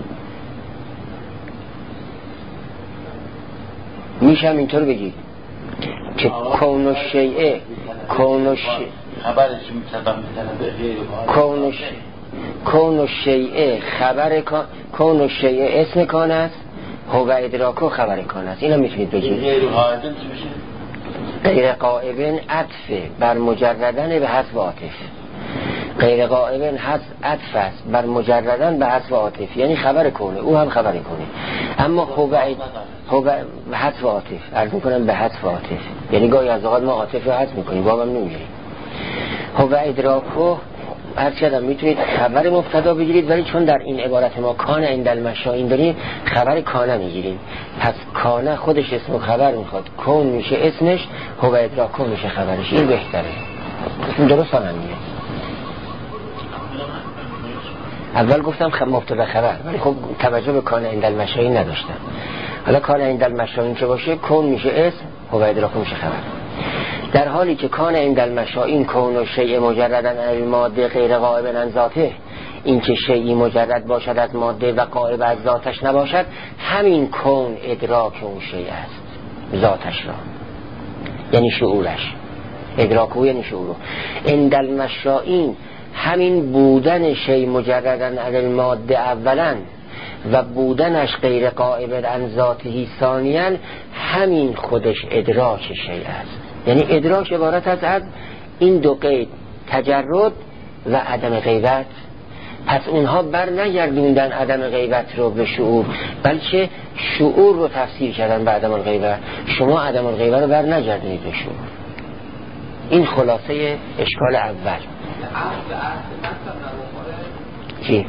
میشم اینطور بگید که کون الشیء کون الشیء خبرش مبتدا میطلبه غیر کون کون الشیء خبر کون الشیء اسم کان است، هو ادراکه خبر کان است. اینا میتونید بگید. غیر غائب میشه، غیر غائب عطف بر مجردن به حذف عاطف، غیر غائب عطف است بر مجردن به حذف عاطف، یعنی خبر کنه، او هم خبر کنه. اما هو هو حذف عاطف، عرض میکنم به حذف عاطف، یعنی گاهی از اوقات ما عاطف رو حذف میکنیم بابم نمیگیریم. هو ادراکه هر چقدر میتونید خبر مبتدا بگیرید، ولی چون در این عبارت ما کان عند المشائین داریم خبر کانه میگیریم، پس کانه خودش اسم و خبر میخواد، کون میشه اسمش، هو ادراکه میشه خبرش. این بهتره، این درست هم میگه. اول گفتم خب مبتدا خبر، ولی خب توجه به کان عند المشائین نداشتم. حالا کان عند المشائین چه باشه؟ کون میشه اسم، هو ادراکه میشه خبر. در حالی که کان عند المشائین کون و شیء مجردن عن الماده غیر غائب عن ذاته، این که شیئی مجرد باشد از ماده و غائب از ذاتش نباشد، همین کون ادراک اون شیء است، ذاتش را، یعنی شعورش. ادراک او یعنی شعورو. عند المشائین همین بودن شیء مجردن عن الماده اولا و بودنش غیر غائب عن ذاته ثانیا، همین خودش ادراک شیء است. یعنی ادراک عبارت است از این دو قید، تجرد و عدم غیبت. پس اونها بر نگردوندن عدم غیبت رو به شعور، بلکه شعور رو تفسیر کردن به عدم الغیبت. شما عدم الغیبت رو بر نگردونید به شعور. این خلاصه اشکال اول. چی؟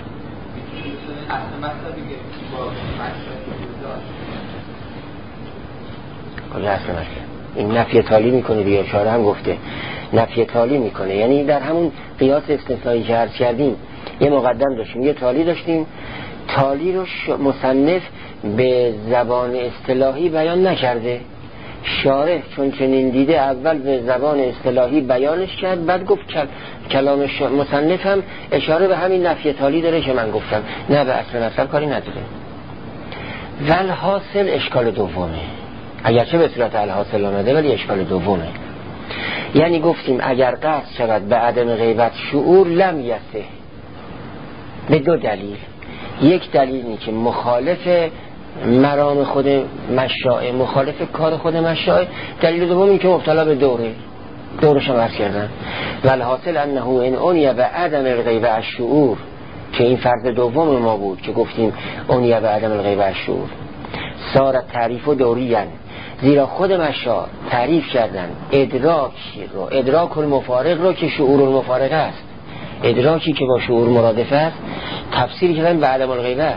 کجا اصل مثلا این نفی تالی میکنه دیگه، اشاره هم گفته نفی تالی میکنه، یعنی در همون قیاس استثنایی که عرض کردیم یه مقدم داشتیم یه تالی داشتیم، تالی رو مصنف به زبان اصطلاحی بیان نکرده، شارح چون چنین دیده اول به زبان اصطلاحی بیانش کرد، بعد گفت کلام مصنف هم اشاره به همین نفی تالی داره که من گفتم، نه به اصل نفسم کاری نداره. والحاصل اشکال دومه، اگرچه به صورت الحاصل آمده ولی اشکال دومه. یعنی گفتیم اگر قصد شود به عدم غیبت شعور لم یسه، به دو دلیل. یک دلیل اینه که مخالف مرام خود مشاعه، مخالف کار خود مشاعه. دلیل دوم این که مبتلا به دوره، دورش هم عرض کردن. والحاصل انه ان اونیه به عدم الغیبه الشعور، که این فرض دوم ما بود که گفتیم اونیه به عدم الغیبه الشعور. سارت تعریف و دوریان، زیرا خود مشا تعریف کردن ادراک رو، ادراک المفارق رو که شعور المفارقه است، ادراکی که با شعور مرادف است، تفسیر کردن به عدم الغیبه،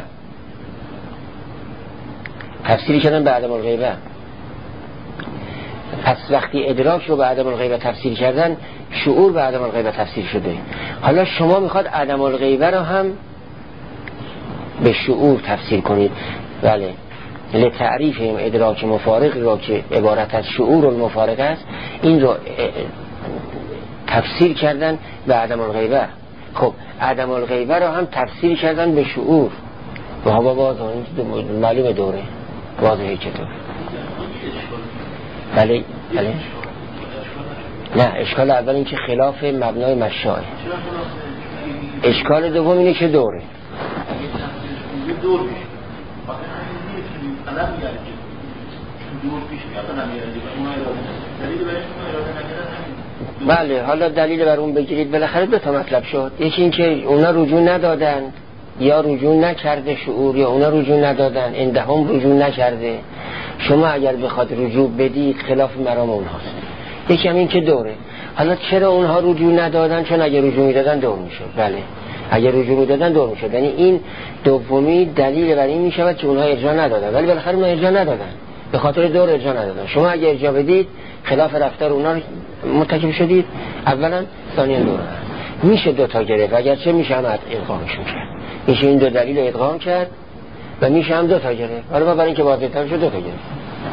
تفسیر کردن به عدم الغیبه. پس وقتی ادراک رو به عدم الغیبه تفسیر کردن، شعور به عدم الغیبه تفسیر شده. حالا شما میخواد عدم الغیبه رو هم به شعور تفسیر کنید. بله، لتعریف ادراک مفارق رو که عبارت از شعور المفارق است، این رو تفسیر کردن به عدم الغیبه. خب عدم الغیبه رو هم تفسیر کردن به شعور. و هوا باز معلوم دوره واضحه چطور. بله بله. نه، اشکال اول این که خلاف مبنای مشاه. اشکال دوم اینه که دوره. بله، حالا دلیل بر اون بگیرید. بالاخره دو تا مطلب شد. یکی این که اونا رجوع ندادن یا رجوع نکرده شعور، یا اونا رجوع ندادن اندهم رجوع نکرده. شما اگر بخواد رجوع بدید خلاف مرام اونهاست. یکی هم این که دوره. حالا چرا اونها رجوع ندادن؟ چون اگر رجوع میدادن دور میشد. بله، اگر رجوع میدادن دور میشد. یعنی این دومی دلیل بر این میشود که اونها ارجاع ندادن، ولی بالاخره اونها ارجاع ندادن، به خاطر دور ارجاع ندادن. شما اگر ارجاع بدید خلاف رفتار اونها مرتکب شدید. اولا، ثانیا دوره میشه دو تا گرفت، اگرچه میشه هم ادغامشون کرد. میشه این دو دلیل رو ادغام کرد و میشه هم دو تا گرفت. حالا ما برای اینکه واضح‌تر شد دو تا گرفت.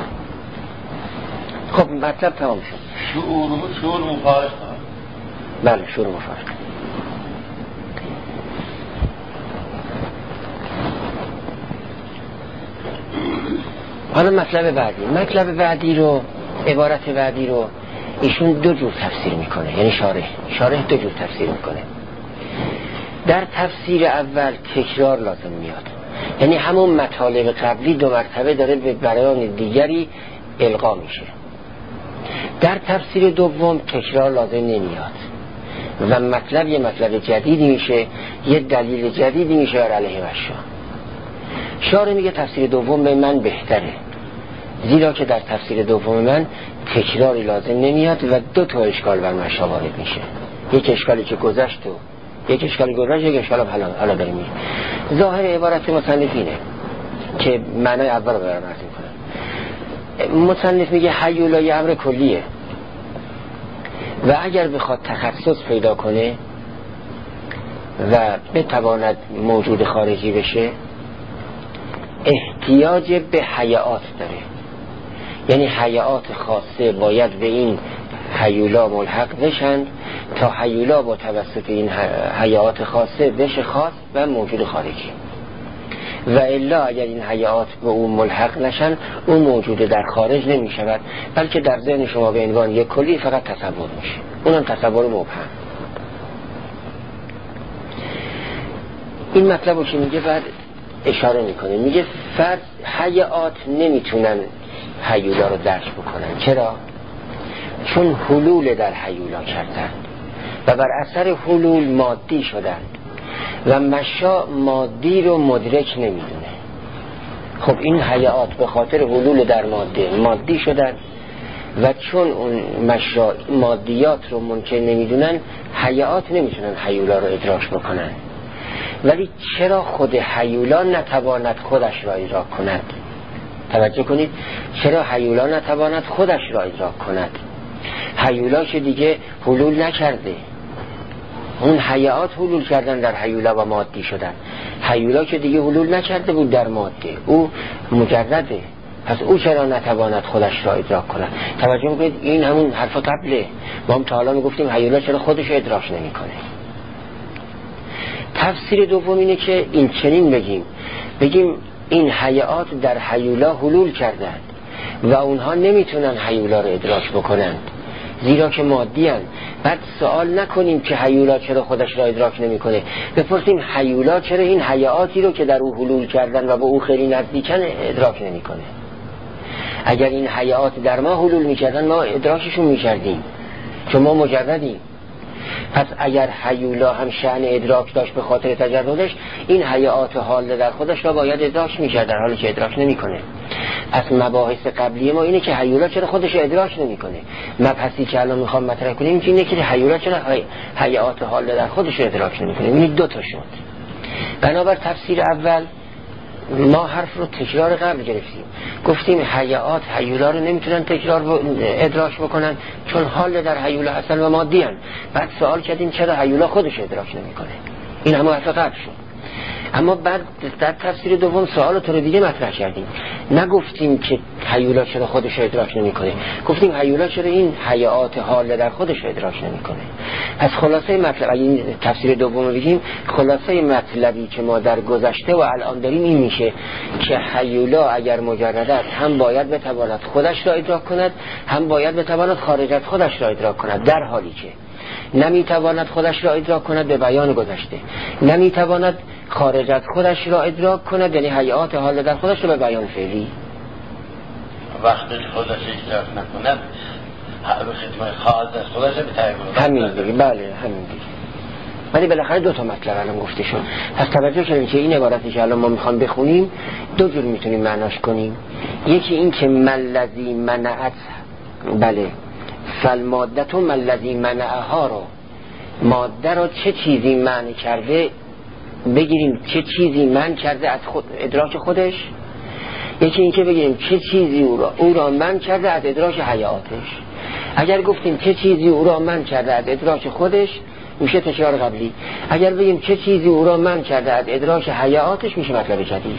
خب مطلب تمام شد. شعور شعور مفارق. بله، شعور مفارق. حالا مطلب بعدی مطلب بعدی رو عبارت بعدی رو ایشون دو جور تفسیر میکنه. یعنی شارح شارح دو جور تفسیر میکنه. در تفسیر اول تکرار لازم میاد، یعنی همون مطالب قبلی دو مرتبه داره به بیان دیگری القا میشه. در تفسیر دوم تکرار لازم نمیاد و مطلب یه مطلب جدیدی میشه، یه دلیل جدیدی میشه بر علیه مشا. شارح میگه تفسیر دوم به من بهتره، زیرا که در تفسیر دوم من تکراری لازم نمیاد و دو تا اشکال بر مشا وارد میشه. یک اشکالی که گذشت و یک اشکال گذشت، یک اشکال حالا حالا داریم میگه. ظاهر عبارت مصنف اینه که معنای اول رو برام عرض میکنم. مصنف میگه حیولای امر کلیه و اگر بخواد تخصص پیدا کنه و بتواند موجود خارجی بشه، احتیاج به حیات داره. یعنی حیات خاصه باید به این حیولا ملحق بشن تا حیولا با توسط این حیات خاصه بشه خاص و موجود خارجی، و الا اگر این حیات به اون ملحق نشن اون موجود در خارج نمی شود، بلکه در ذهن شما به عنوان یک کلی فقط تصور میشه، اونم تصور مبهم. این مطلب رو که میگه بعد اشاره میکنه، میگه فرد حیات نمیتونن حیولا رو درک بکنن. چرا؟ چون حلول در حیولا کردن و بر اثر حلول مادی شدن و مشا مادی رو مدرک نمیدونه. خب این حیات به خاطر حلول در ماده مادی شدن و چون اون مشا مادیات رو منکر نمیدونن، حیات نمیتونن حیولا رو ادراک بکنن. ولی چرا خود حیولا نتواند خودش را ادراک کند؟ توجه کنید، چرا حیولا نتواند خودش را ادراک کند؟ حیولا که دیگه حلول نکرده، اون حیات حلول کردن در حیولا و مادی شدن. حیولا که دیگه حلول نکرده بود در ماده، او مجرده، پس او چرا نتواند خودش را ادراک کند؟ توجه کنید، این همون حرف قبله. ما هم تا حالا میگفتیم حیولا چرا خودش را ادراک نمیکنه. تفسیر دوم اینه که این چنین بگیم بگیم این حیات در حیولا حلول کردن و اونها نمیتونن حیولا رو ادراک بکنن زیرا که مادی هن. بعد سوال نکنیم که حیولا چرا خودش را ادراک نمیکنه، بپرسیم حیولا چرا این حیاتی رو که در او حلول کردن و به او خیلی نزدیکن ادراک نمیکنه. اگر این حیات در ما حلول میکردن ما ادراکشون میکردیم، چون ما مجردیم. پس اگر هیولا هم شأن ادراک داشت به خاطر تجردش، این هیئات حال در خودش را باید ادراک می‌کرد، در حالی که ادراک نمی‌کنه. از مباحث قبلی ما اینه که هیولا چرا خودش ادراک نمی‌کنه. مبحثی که الان می‌خوام مطرح کنیم اینه که هیولا چرا هیئات حال در خودش ادراک نمی‌کنه. این دو تا شد. بنابر تفسیر اول ما حرف رو تکرار قبل گرفتیم، گفتیم هیئات هیولا رو نمیتونن تکرار و ادراک بکنن چون حال در هیولا هستن و مادی هن. بعد سوال کردیم چرا هیولا خودش ادراک نمیکنه. این همه حرف قبل شد. اما بعد در تفسیر دوم سوال طور دیگه مطرح کردیم، نگفتیم که هیولا چرا خودش ادراک نمیکنه، گفتیم هیولا چرا این هیئات حال در خودش ادراک نمیکنه. پس خلاصه مطلب، اگه این تفسیر دوم بگیم، خلاصه مطلبی که ما در گذشته و الان داریم این میشه که هیولا اگر مجرد است هم باید بتواند خودش را ادراک کند، هم باید بتواند خارج از خودش را ادراک کند، در حالی که نمیتواند خودش را ادراک کند به بیان گذشته، نمیتواند خارج از خودش را ادراک کند، یعنی هیئات حال در خودش را به بیان فعلی. وقتی خودش ادراک نکند به خدمت خارج از خودش به تعیین همین دیگه. بله همین دیگه. ولی بالاخره دو تا مطلب الان گفته شد. پس توجه کنیم که این عبارتی که الان ما میخوام بخونیم دو جور میتونیم معناش کنیم. یکی این که ملذی منعت، بله، فالمادت و ملذی منعها رو، ماده رو چه چیزی منع کرده بگیریم، چه چیزی منع کرده از خود ادراک خودش. یکی این که بگیریم چه چیزی او را او را منع کرده از ادراک حیاتش. اگر گفتیم چه چیزی او را منع کرده از ادراک خودش میشه تکرار قبلی، اگر بگیم چه چیزی او را منع کرده از ادراک حیاتش میشه مطلب جدید.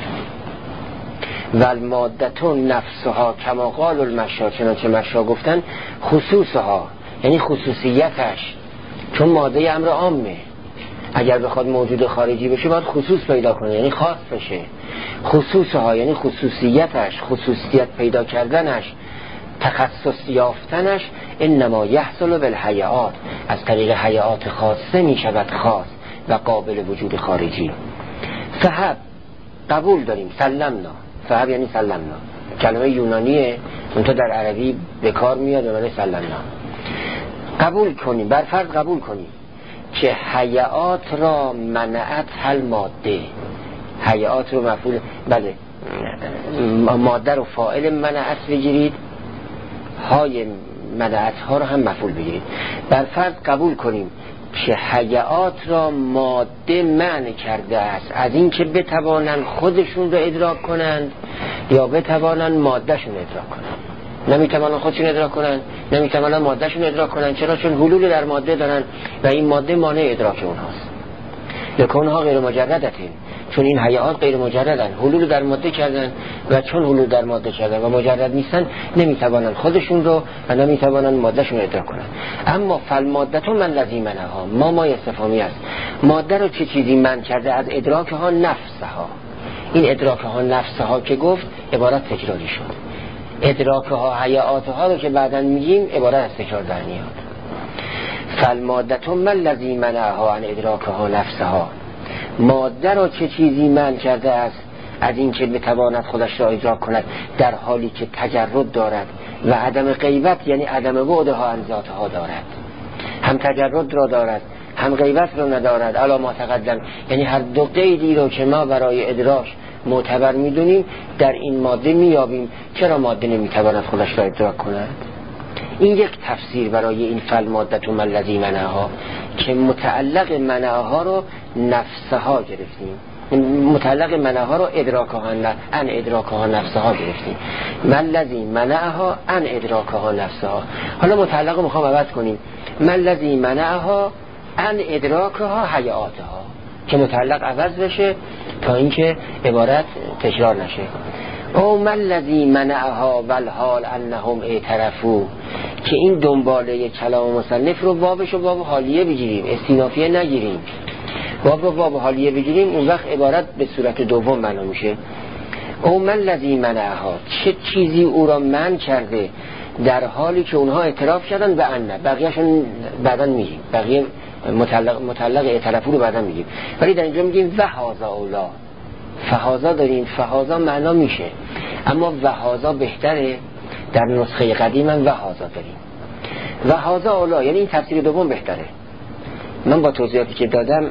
والمادتون نفسها کما قال المشا، چنانچه مشا گفتن خصوصها یعنی خصوصیتش، چون ماده امر عامه، اگر بخواد موجود خارجی بشه باید خصوص پیدا کنه یعنی خاص بشه. خصوصها یعنی خصوصیتش، خصوصیت پیدا کردنش، تخصص یافتنش، انما یحصل بالحیات، از طریق حیات خاصه می شود خاص و قابل وجود خارجی. فهب قبول داریم، سلمنا، فهب یعنی سلمنا، کلمه یونانیه اونتا در عربی به کار میاد و معنی سلمنا. قبول کنیم، بر فرض قبول کنیم که حیات را منعت حل ماده، حیات رو مفعول، بله، ماده رو فاعل منعت بگیرید، های منعت ها رو هم مفعول بگیرید. بر فرض قبول کنیم که حیات را ماده منع کرده است از این که بتوانند خودشون رو ادراک کنند یا بتوانند مادهشون ادراک کنند. نمیتوانند خودشون ادراک کنند، نمیتوانند مادهشون ادراک کنند. چرا؟ چون حلول در ماده دارن و این ماده مانع ادراک اونهاست. لکنها غیر مجردتین، چون این حیات غیر مجردن، حلول در ماده کردن و چون حلول در ماده کردن و مجرد نیستن نمیتوانند خودشون رو و نمیتوانند مادهشون ادراک کنند. اما فالمادتون من لذی منها، ما ما استفهامی است، ماده رو چه چیزی من کرده از ادراکها نفسها. این ادراکها نفسها که گفت عبارت تکراری شد، ادراکها حیاتها رو که بعداً میگیم عبارت از تکرار در میاد. فالمادتون من لذی منها عن ادراکها نفسها، ماده را چه چیزی منع کرده است از این که بتواند خودش را ادراک کند در حالی که تجرد دارد و عدم غیبت یعنی عدم بعدها عن ذاتها دارد. هم تجرد را دارد هم غیبت را ندارد. علا ما تقدم، یعنی هر دو قیدی رو که ما برای ادراک معتبر میدونیم در این ماده میابیم. چرا ماده نمیتواند خودش را ادراک کند؟ این یک تفسیر برای این فالمادت و ملذی منعها که متعلق منعها رو نفسها گرفتیم، متعلق منعها رو ادراکها ان ادراکها نفسها گرفتیم. ملذی منعها ان ادراکها نفسها. حالا متعلق میخوام عوض کنیم، ملذی منعها ان ادراکها حیاتها، که متعلق عوض بشه تا اینکه عبارت تکرار نشه. او ملذی منعها والحال انهم اعترفوا، که این دنباله کلام مصنف رو بابش و باب حالیه بگیریم، استینافیه نگیریم. باب و باب حالیه بگیریم اون وقت عبارت به صورت دوم بنا میشه. او ملذی منعها، چه چیزی او را منع کرده در حالی که اونها اعتراف کردن به انه. بقیهشون بعدا میگیم، بقیه متعلق, متعلق اعترافو رو بعدا میگیم، ولی در اینجا میگیم وهذا اولا. فهذا داریم، فهذا معنا میشه، اما وهذا بهتره. در نسخه قدیم هم وهذا داریم، وهذا اولا، یعنی این تفسیر دوم بهتره. من با توضیحاتی که دادم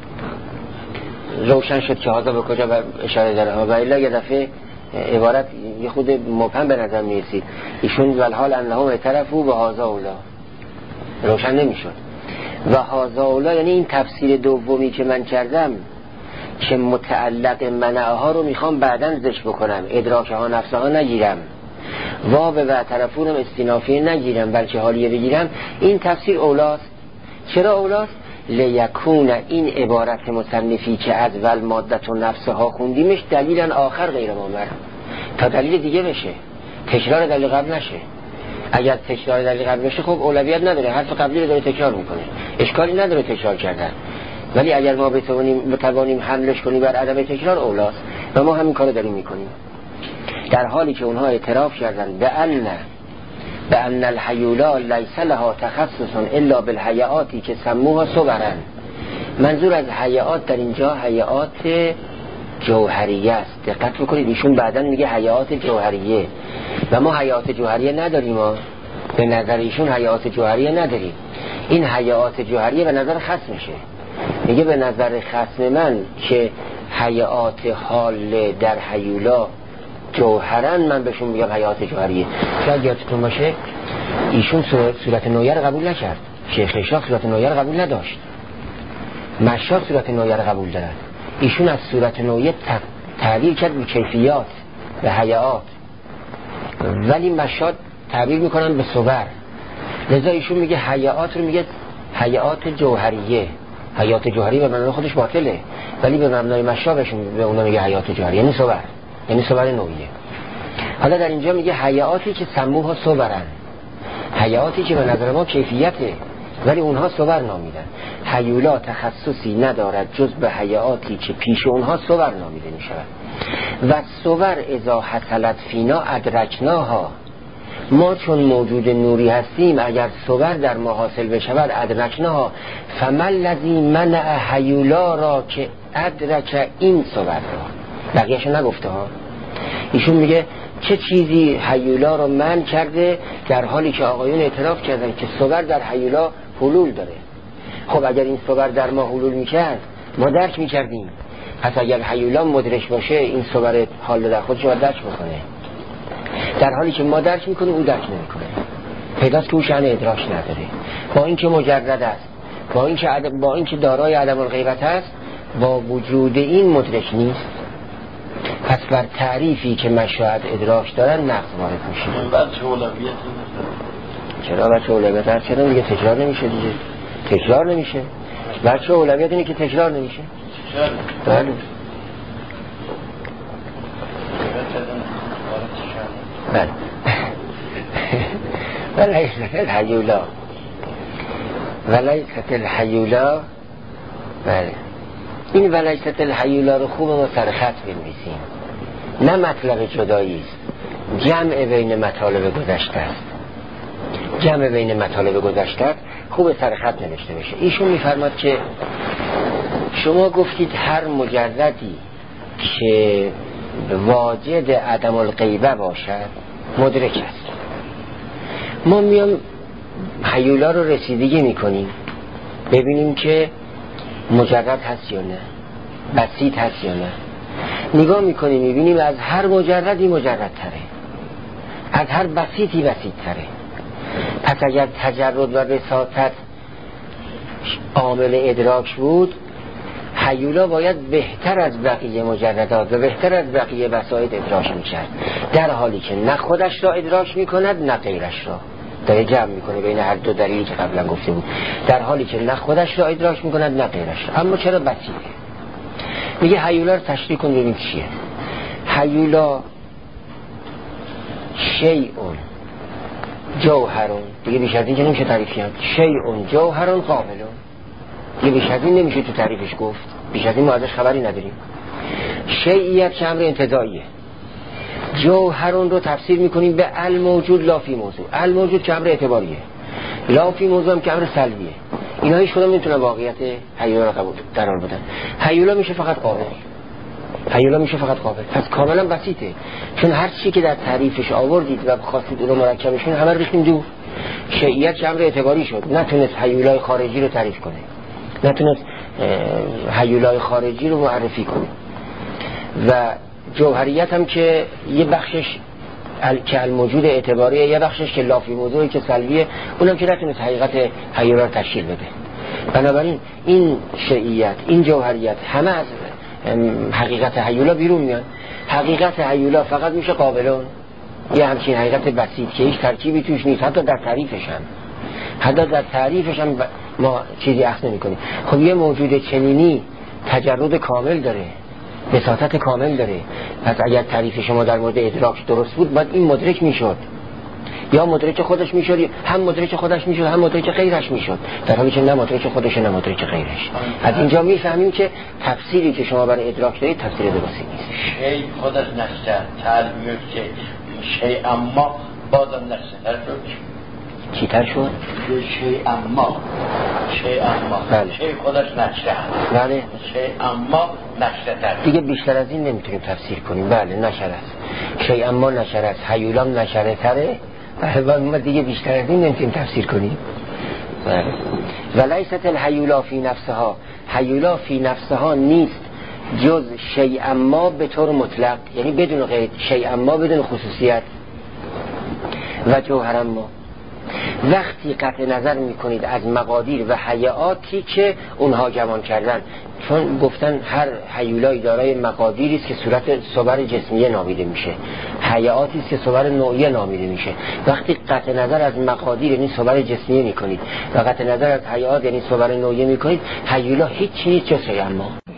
روشن شد که هازا به کجا اشاره داره و الا یه دفعه عبارت یه خود مبهم به نظر میرسید. ایشون والحال انهم اعترفوا و هازا اولا روشن نمیشد. و هازا اولا یعنی این تفسیر دومی که من کردم که متعلق منعه ها رو میخوام بعداً زش بکنم، ادراک ها نفسه ها نگیرم، واو و اعترفونم استینافیه نگیرم بلکه حالیه بگیرم، این تفسیر اولاست. چرا اولاست؟ لیکون این عبارت مصنفی که از ول مادت و نفسه ها خوندیمش دلیلا آخر غیر مامر تا دلیل دیگه بشه، تکرار دلیل قبل نشه. اگر تکرار دلیل قبل بشه خب اولویت نداره، حرف قبلی رو داره تکرار میکنه، اشکالی نداره تکرار کردن. ولی اگر ما بتوانیم بتوانیم حملش کنیم بر عدم تکرار اولاست و ما همین کارو داریم میکنیم. در حالی که اونها اعتراف کردن به ان به ان الحیولا لیس لها تخصص الا بالحیاتی که سموها صبرن. منظور از حیات در اینجا حیات جوهریه است. دقت بکنید ایشون بعداً میگه حیات جوهریه و ما حیات جوهریه نداریم. ما به نظر ایشون حیات جوهریه نداریم. این حیات جوهریه به نظر خصم میشه. میگه به نظر خصم من که حیات حال در حیولا جوهرن، من بهشون میگم حیات جوهریه. شاید یادتون باشه ایشون صورت نویه رو قبول نکرد، شیخ اشراق صورت نویه رو قبول نداشت، مشاق صورت نویه رو قبول دارن. ایشون از صورت نویه تعبیر کرد به کیفیات به حیات، ولی مشاق تعبیر میکنن به صور. لذا ایشون میگه حیات رو میگه حیات جوهریه. حیات جوهری به معنای خودش باطله ولی به معنای مشابهشون به اونا میگه حیات جوهری، یعنی صور، یعنی صور نوعیه. حالا در اینجا میگه حیاتی که سموها صورن، حیاتی که به نظر ما کیفیته ولی اونها صور نامیدن. حیولا تخصصی ندارد جز به حیاتی که پیش اونها صور نامیده میشود. و صور اذا حصلت فینا ادرکناها، ما چون موجود نوری هستیم اگر صور در ما حاصل بشود ادرکناها، فمن الذی منع حیولا را که ادرک این صور را. بقیهش نگفته ها. ایشون میگه چه چیزی حیولا را منع کرده در حالی که آقایون اعتراف کردن که صور در حیولا حلول داره. خب اگر این صور در ما حلول میکرد ما درک میکردیم، پس اگر حیولا مدرک باشه این صور حال در خودش رو درک بکنه، در حالی که ما درک میکنیم او درک نمیکنه. پیداست که او شأن ادراک نداره، با اینکه مجرد است، با اینکه با اینکه دارای عدم الغیبت است، با وجود این مدرک نیست. پس بر تعریفی که مشاهد ادراک دارن نقض وارد میشه. بچه اولویت چرا بچه اولویت هست؟ چرا دیگه تکرار نمیشه دیگه؟ تکرار نمیشه. بچه اولویت اینه که تکرار نمیشه. بله. بله. ولیست الحیولا ولیست الحیولا بله. این ولیست الحیولا رو خوب ما سر خط بنویسیم، نه مطلب جدایی است، جمع بین مطالب گذشته است. جمع بین مطالب گذشته خوب سر خط نوشته بشه. ایشون میفرماد که شما گفتید هر مجردی که واجد عدم الغیبه باشد مدرک است. ما میام حیولا رو رسیدگی میکنیم ببینیم که مجرد هست یا نه، بسیط هست یا نه. نگاه میکنیم میبینیم از هر مجردی مجرد تره، از هر بسیطی بسیط تره. پس اگر تجرد و رساست عامل ادراک بود، حیولا باید بهتر از بقیه مجردات و بهتر از بقیه وسایط ادراک میکرد، در حالی که نه خودش را ادراک میکند نه غیرش را. داره جمع میکنه بین هر دو دلیلی که قبلا گفته بود، در حالی که نه خودش را ادراک میکند نه غیرش را. اما چرا بسیطه؟ میگه حیولا رو تشریح کن ببین چیه. حیولا شیئون جوهرون، دیگه بیش از این که نمیشه تعریف کرد. شیئون جوهرون قابلون، دیگه بیش از این نمیشه تو تعریفش گفت، بیش از این ما ازش خبری نداریم. شیئیت که امر انتزاعیه. جوهرون رو تفسیر میکنیم به الموجود لافی موضوع. الموجود که امر اعتباریه، لافی موضوع هم که امر سلبیه. اینا هیچ کدوم نمیتونه واقعیت حیولا رو قبول قرار بدن. حیولا میشه فقط قابل، حیولا میشه فقط قابل. پس کاملا بسیطه، چون هر چی که در تعریفش آوردید و خواستید اون رو مرکبش کنید همه رو ریختیم دور. شیئیت که امر اعتباری شد، نتونست حیولای خارجی رو تعریف کنه. نتونست هیولای خارجی رو معرفی کنه. و جوهریت هم که یه بخشش که الموجود اعتباریه، یه بخشش که لافی موضوعی که سلبیه، اونم که نتونست حقیقت هیولا رو تشکیل بده. بنابراین این شیعیت، این جوهریت همه از حقیقت هیولا بیرون میان. حقیقت هیولا فقط میشه قابلون، یه همچین حقیقت بسیط که هیچ ترکیبی توش نیست، حتی در تعریفش هم حتی در تعریفش هم ما چیزی اخذ نمی کنیم. خب یه موجود چنینی تجرد کامل داره، بساطت کامل داره، پس اگر تعریف شما در مورد ادراک درست بود باید این مدرک میشد، یا مدرک خودش میشد، هم مدرک خودش میشد هم مدرک غیرش میشد، در حالی که نه مدرک خودش نه مدرک غیرش. از اینجا میفهمیم که تفسیری که شما برای ادراک دارید تفسیر درستی نیست. شی خودش نشه تعریف که شی اما بازم نشه چی تر شد؟ شی اما شی اما بله. شی خودش نشه بله. شی اما نشه تر دیگه بیشتر از این نمیتونیم تفسیر کنیم. بله نشر است، شی اما نشر است، هیولام نشره تره. بله ما دیگه بیشتر از این نمیتونیم تفسیر کنیم. بله. و لیست الهیولا فی نفسها، هیولا فی نفسها نیست جز شی اما به طور مطلق، یعنی بدون قید، شی اما بدون خصوصیت. و جوهر اما وقتی قطع نظر میکنید از مقادیر و حیاتی که اونها گمان کردن، چون گفتن هر حیولایی دارای مقادیری است که صورت صور جسمیه نامیده میشه، حیاتی است که صور نوعیه نامیده میشه. وقتی قطع نظر از مقادیر یعنی صور جسمیه میکنید و قطع نظر از حیات یعنی صور نوعیه میکنید، حیولا هیچ چیز جز شی اما.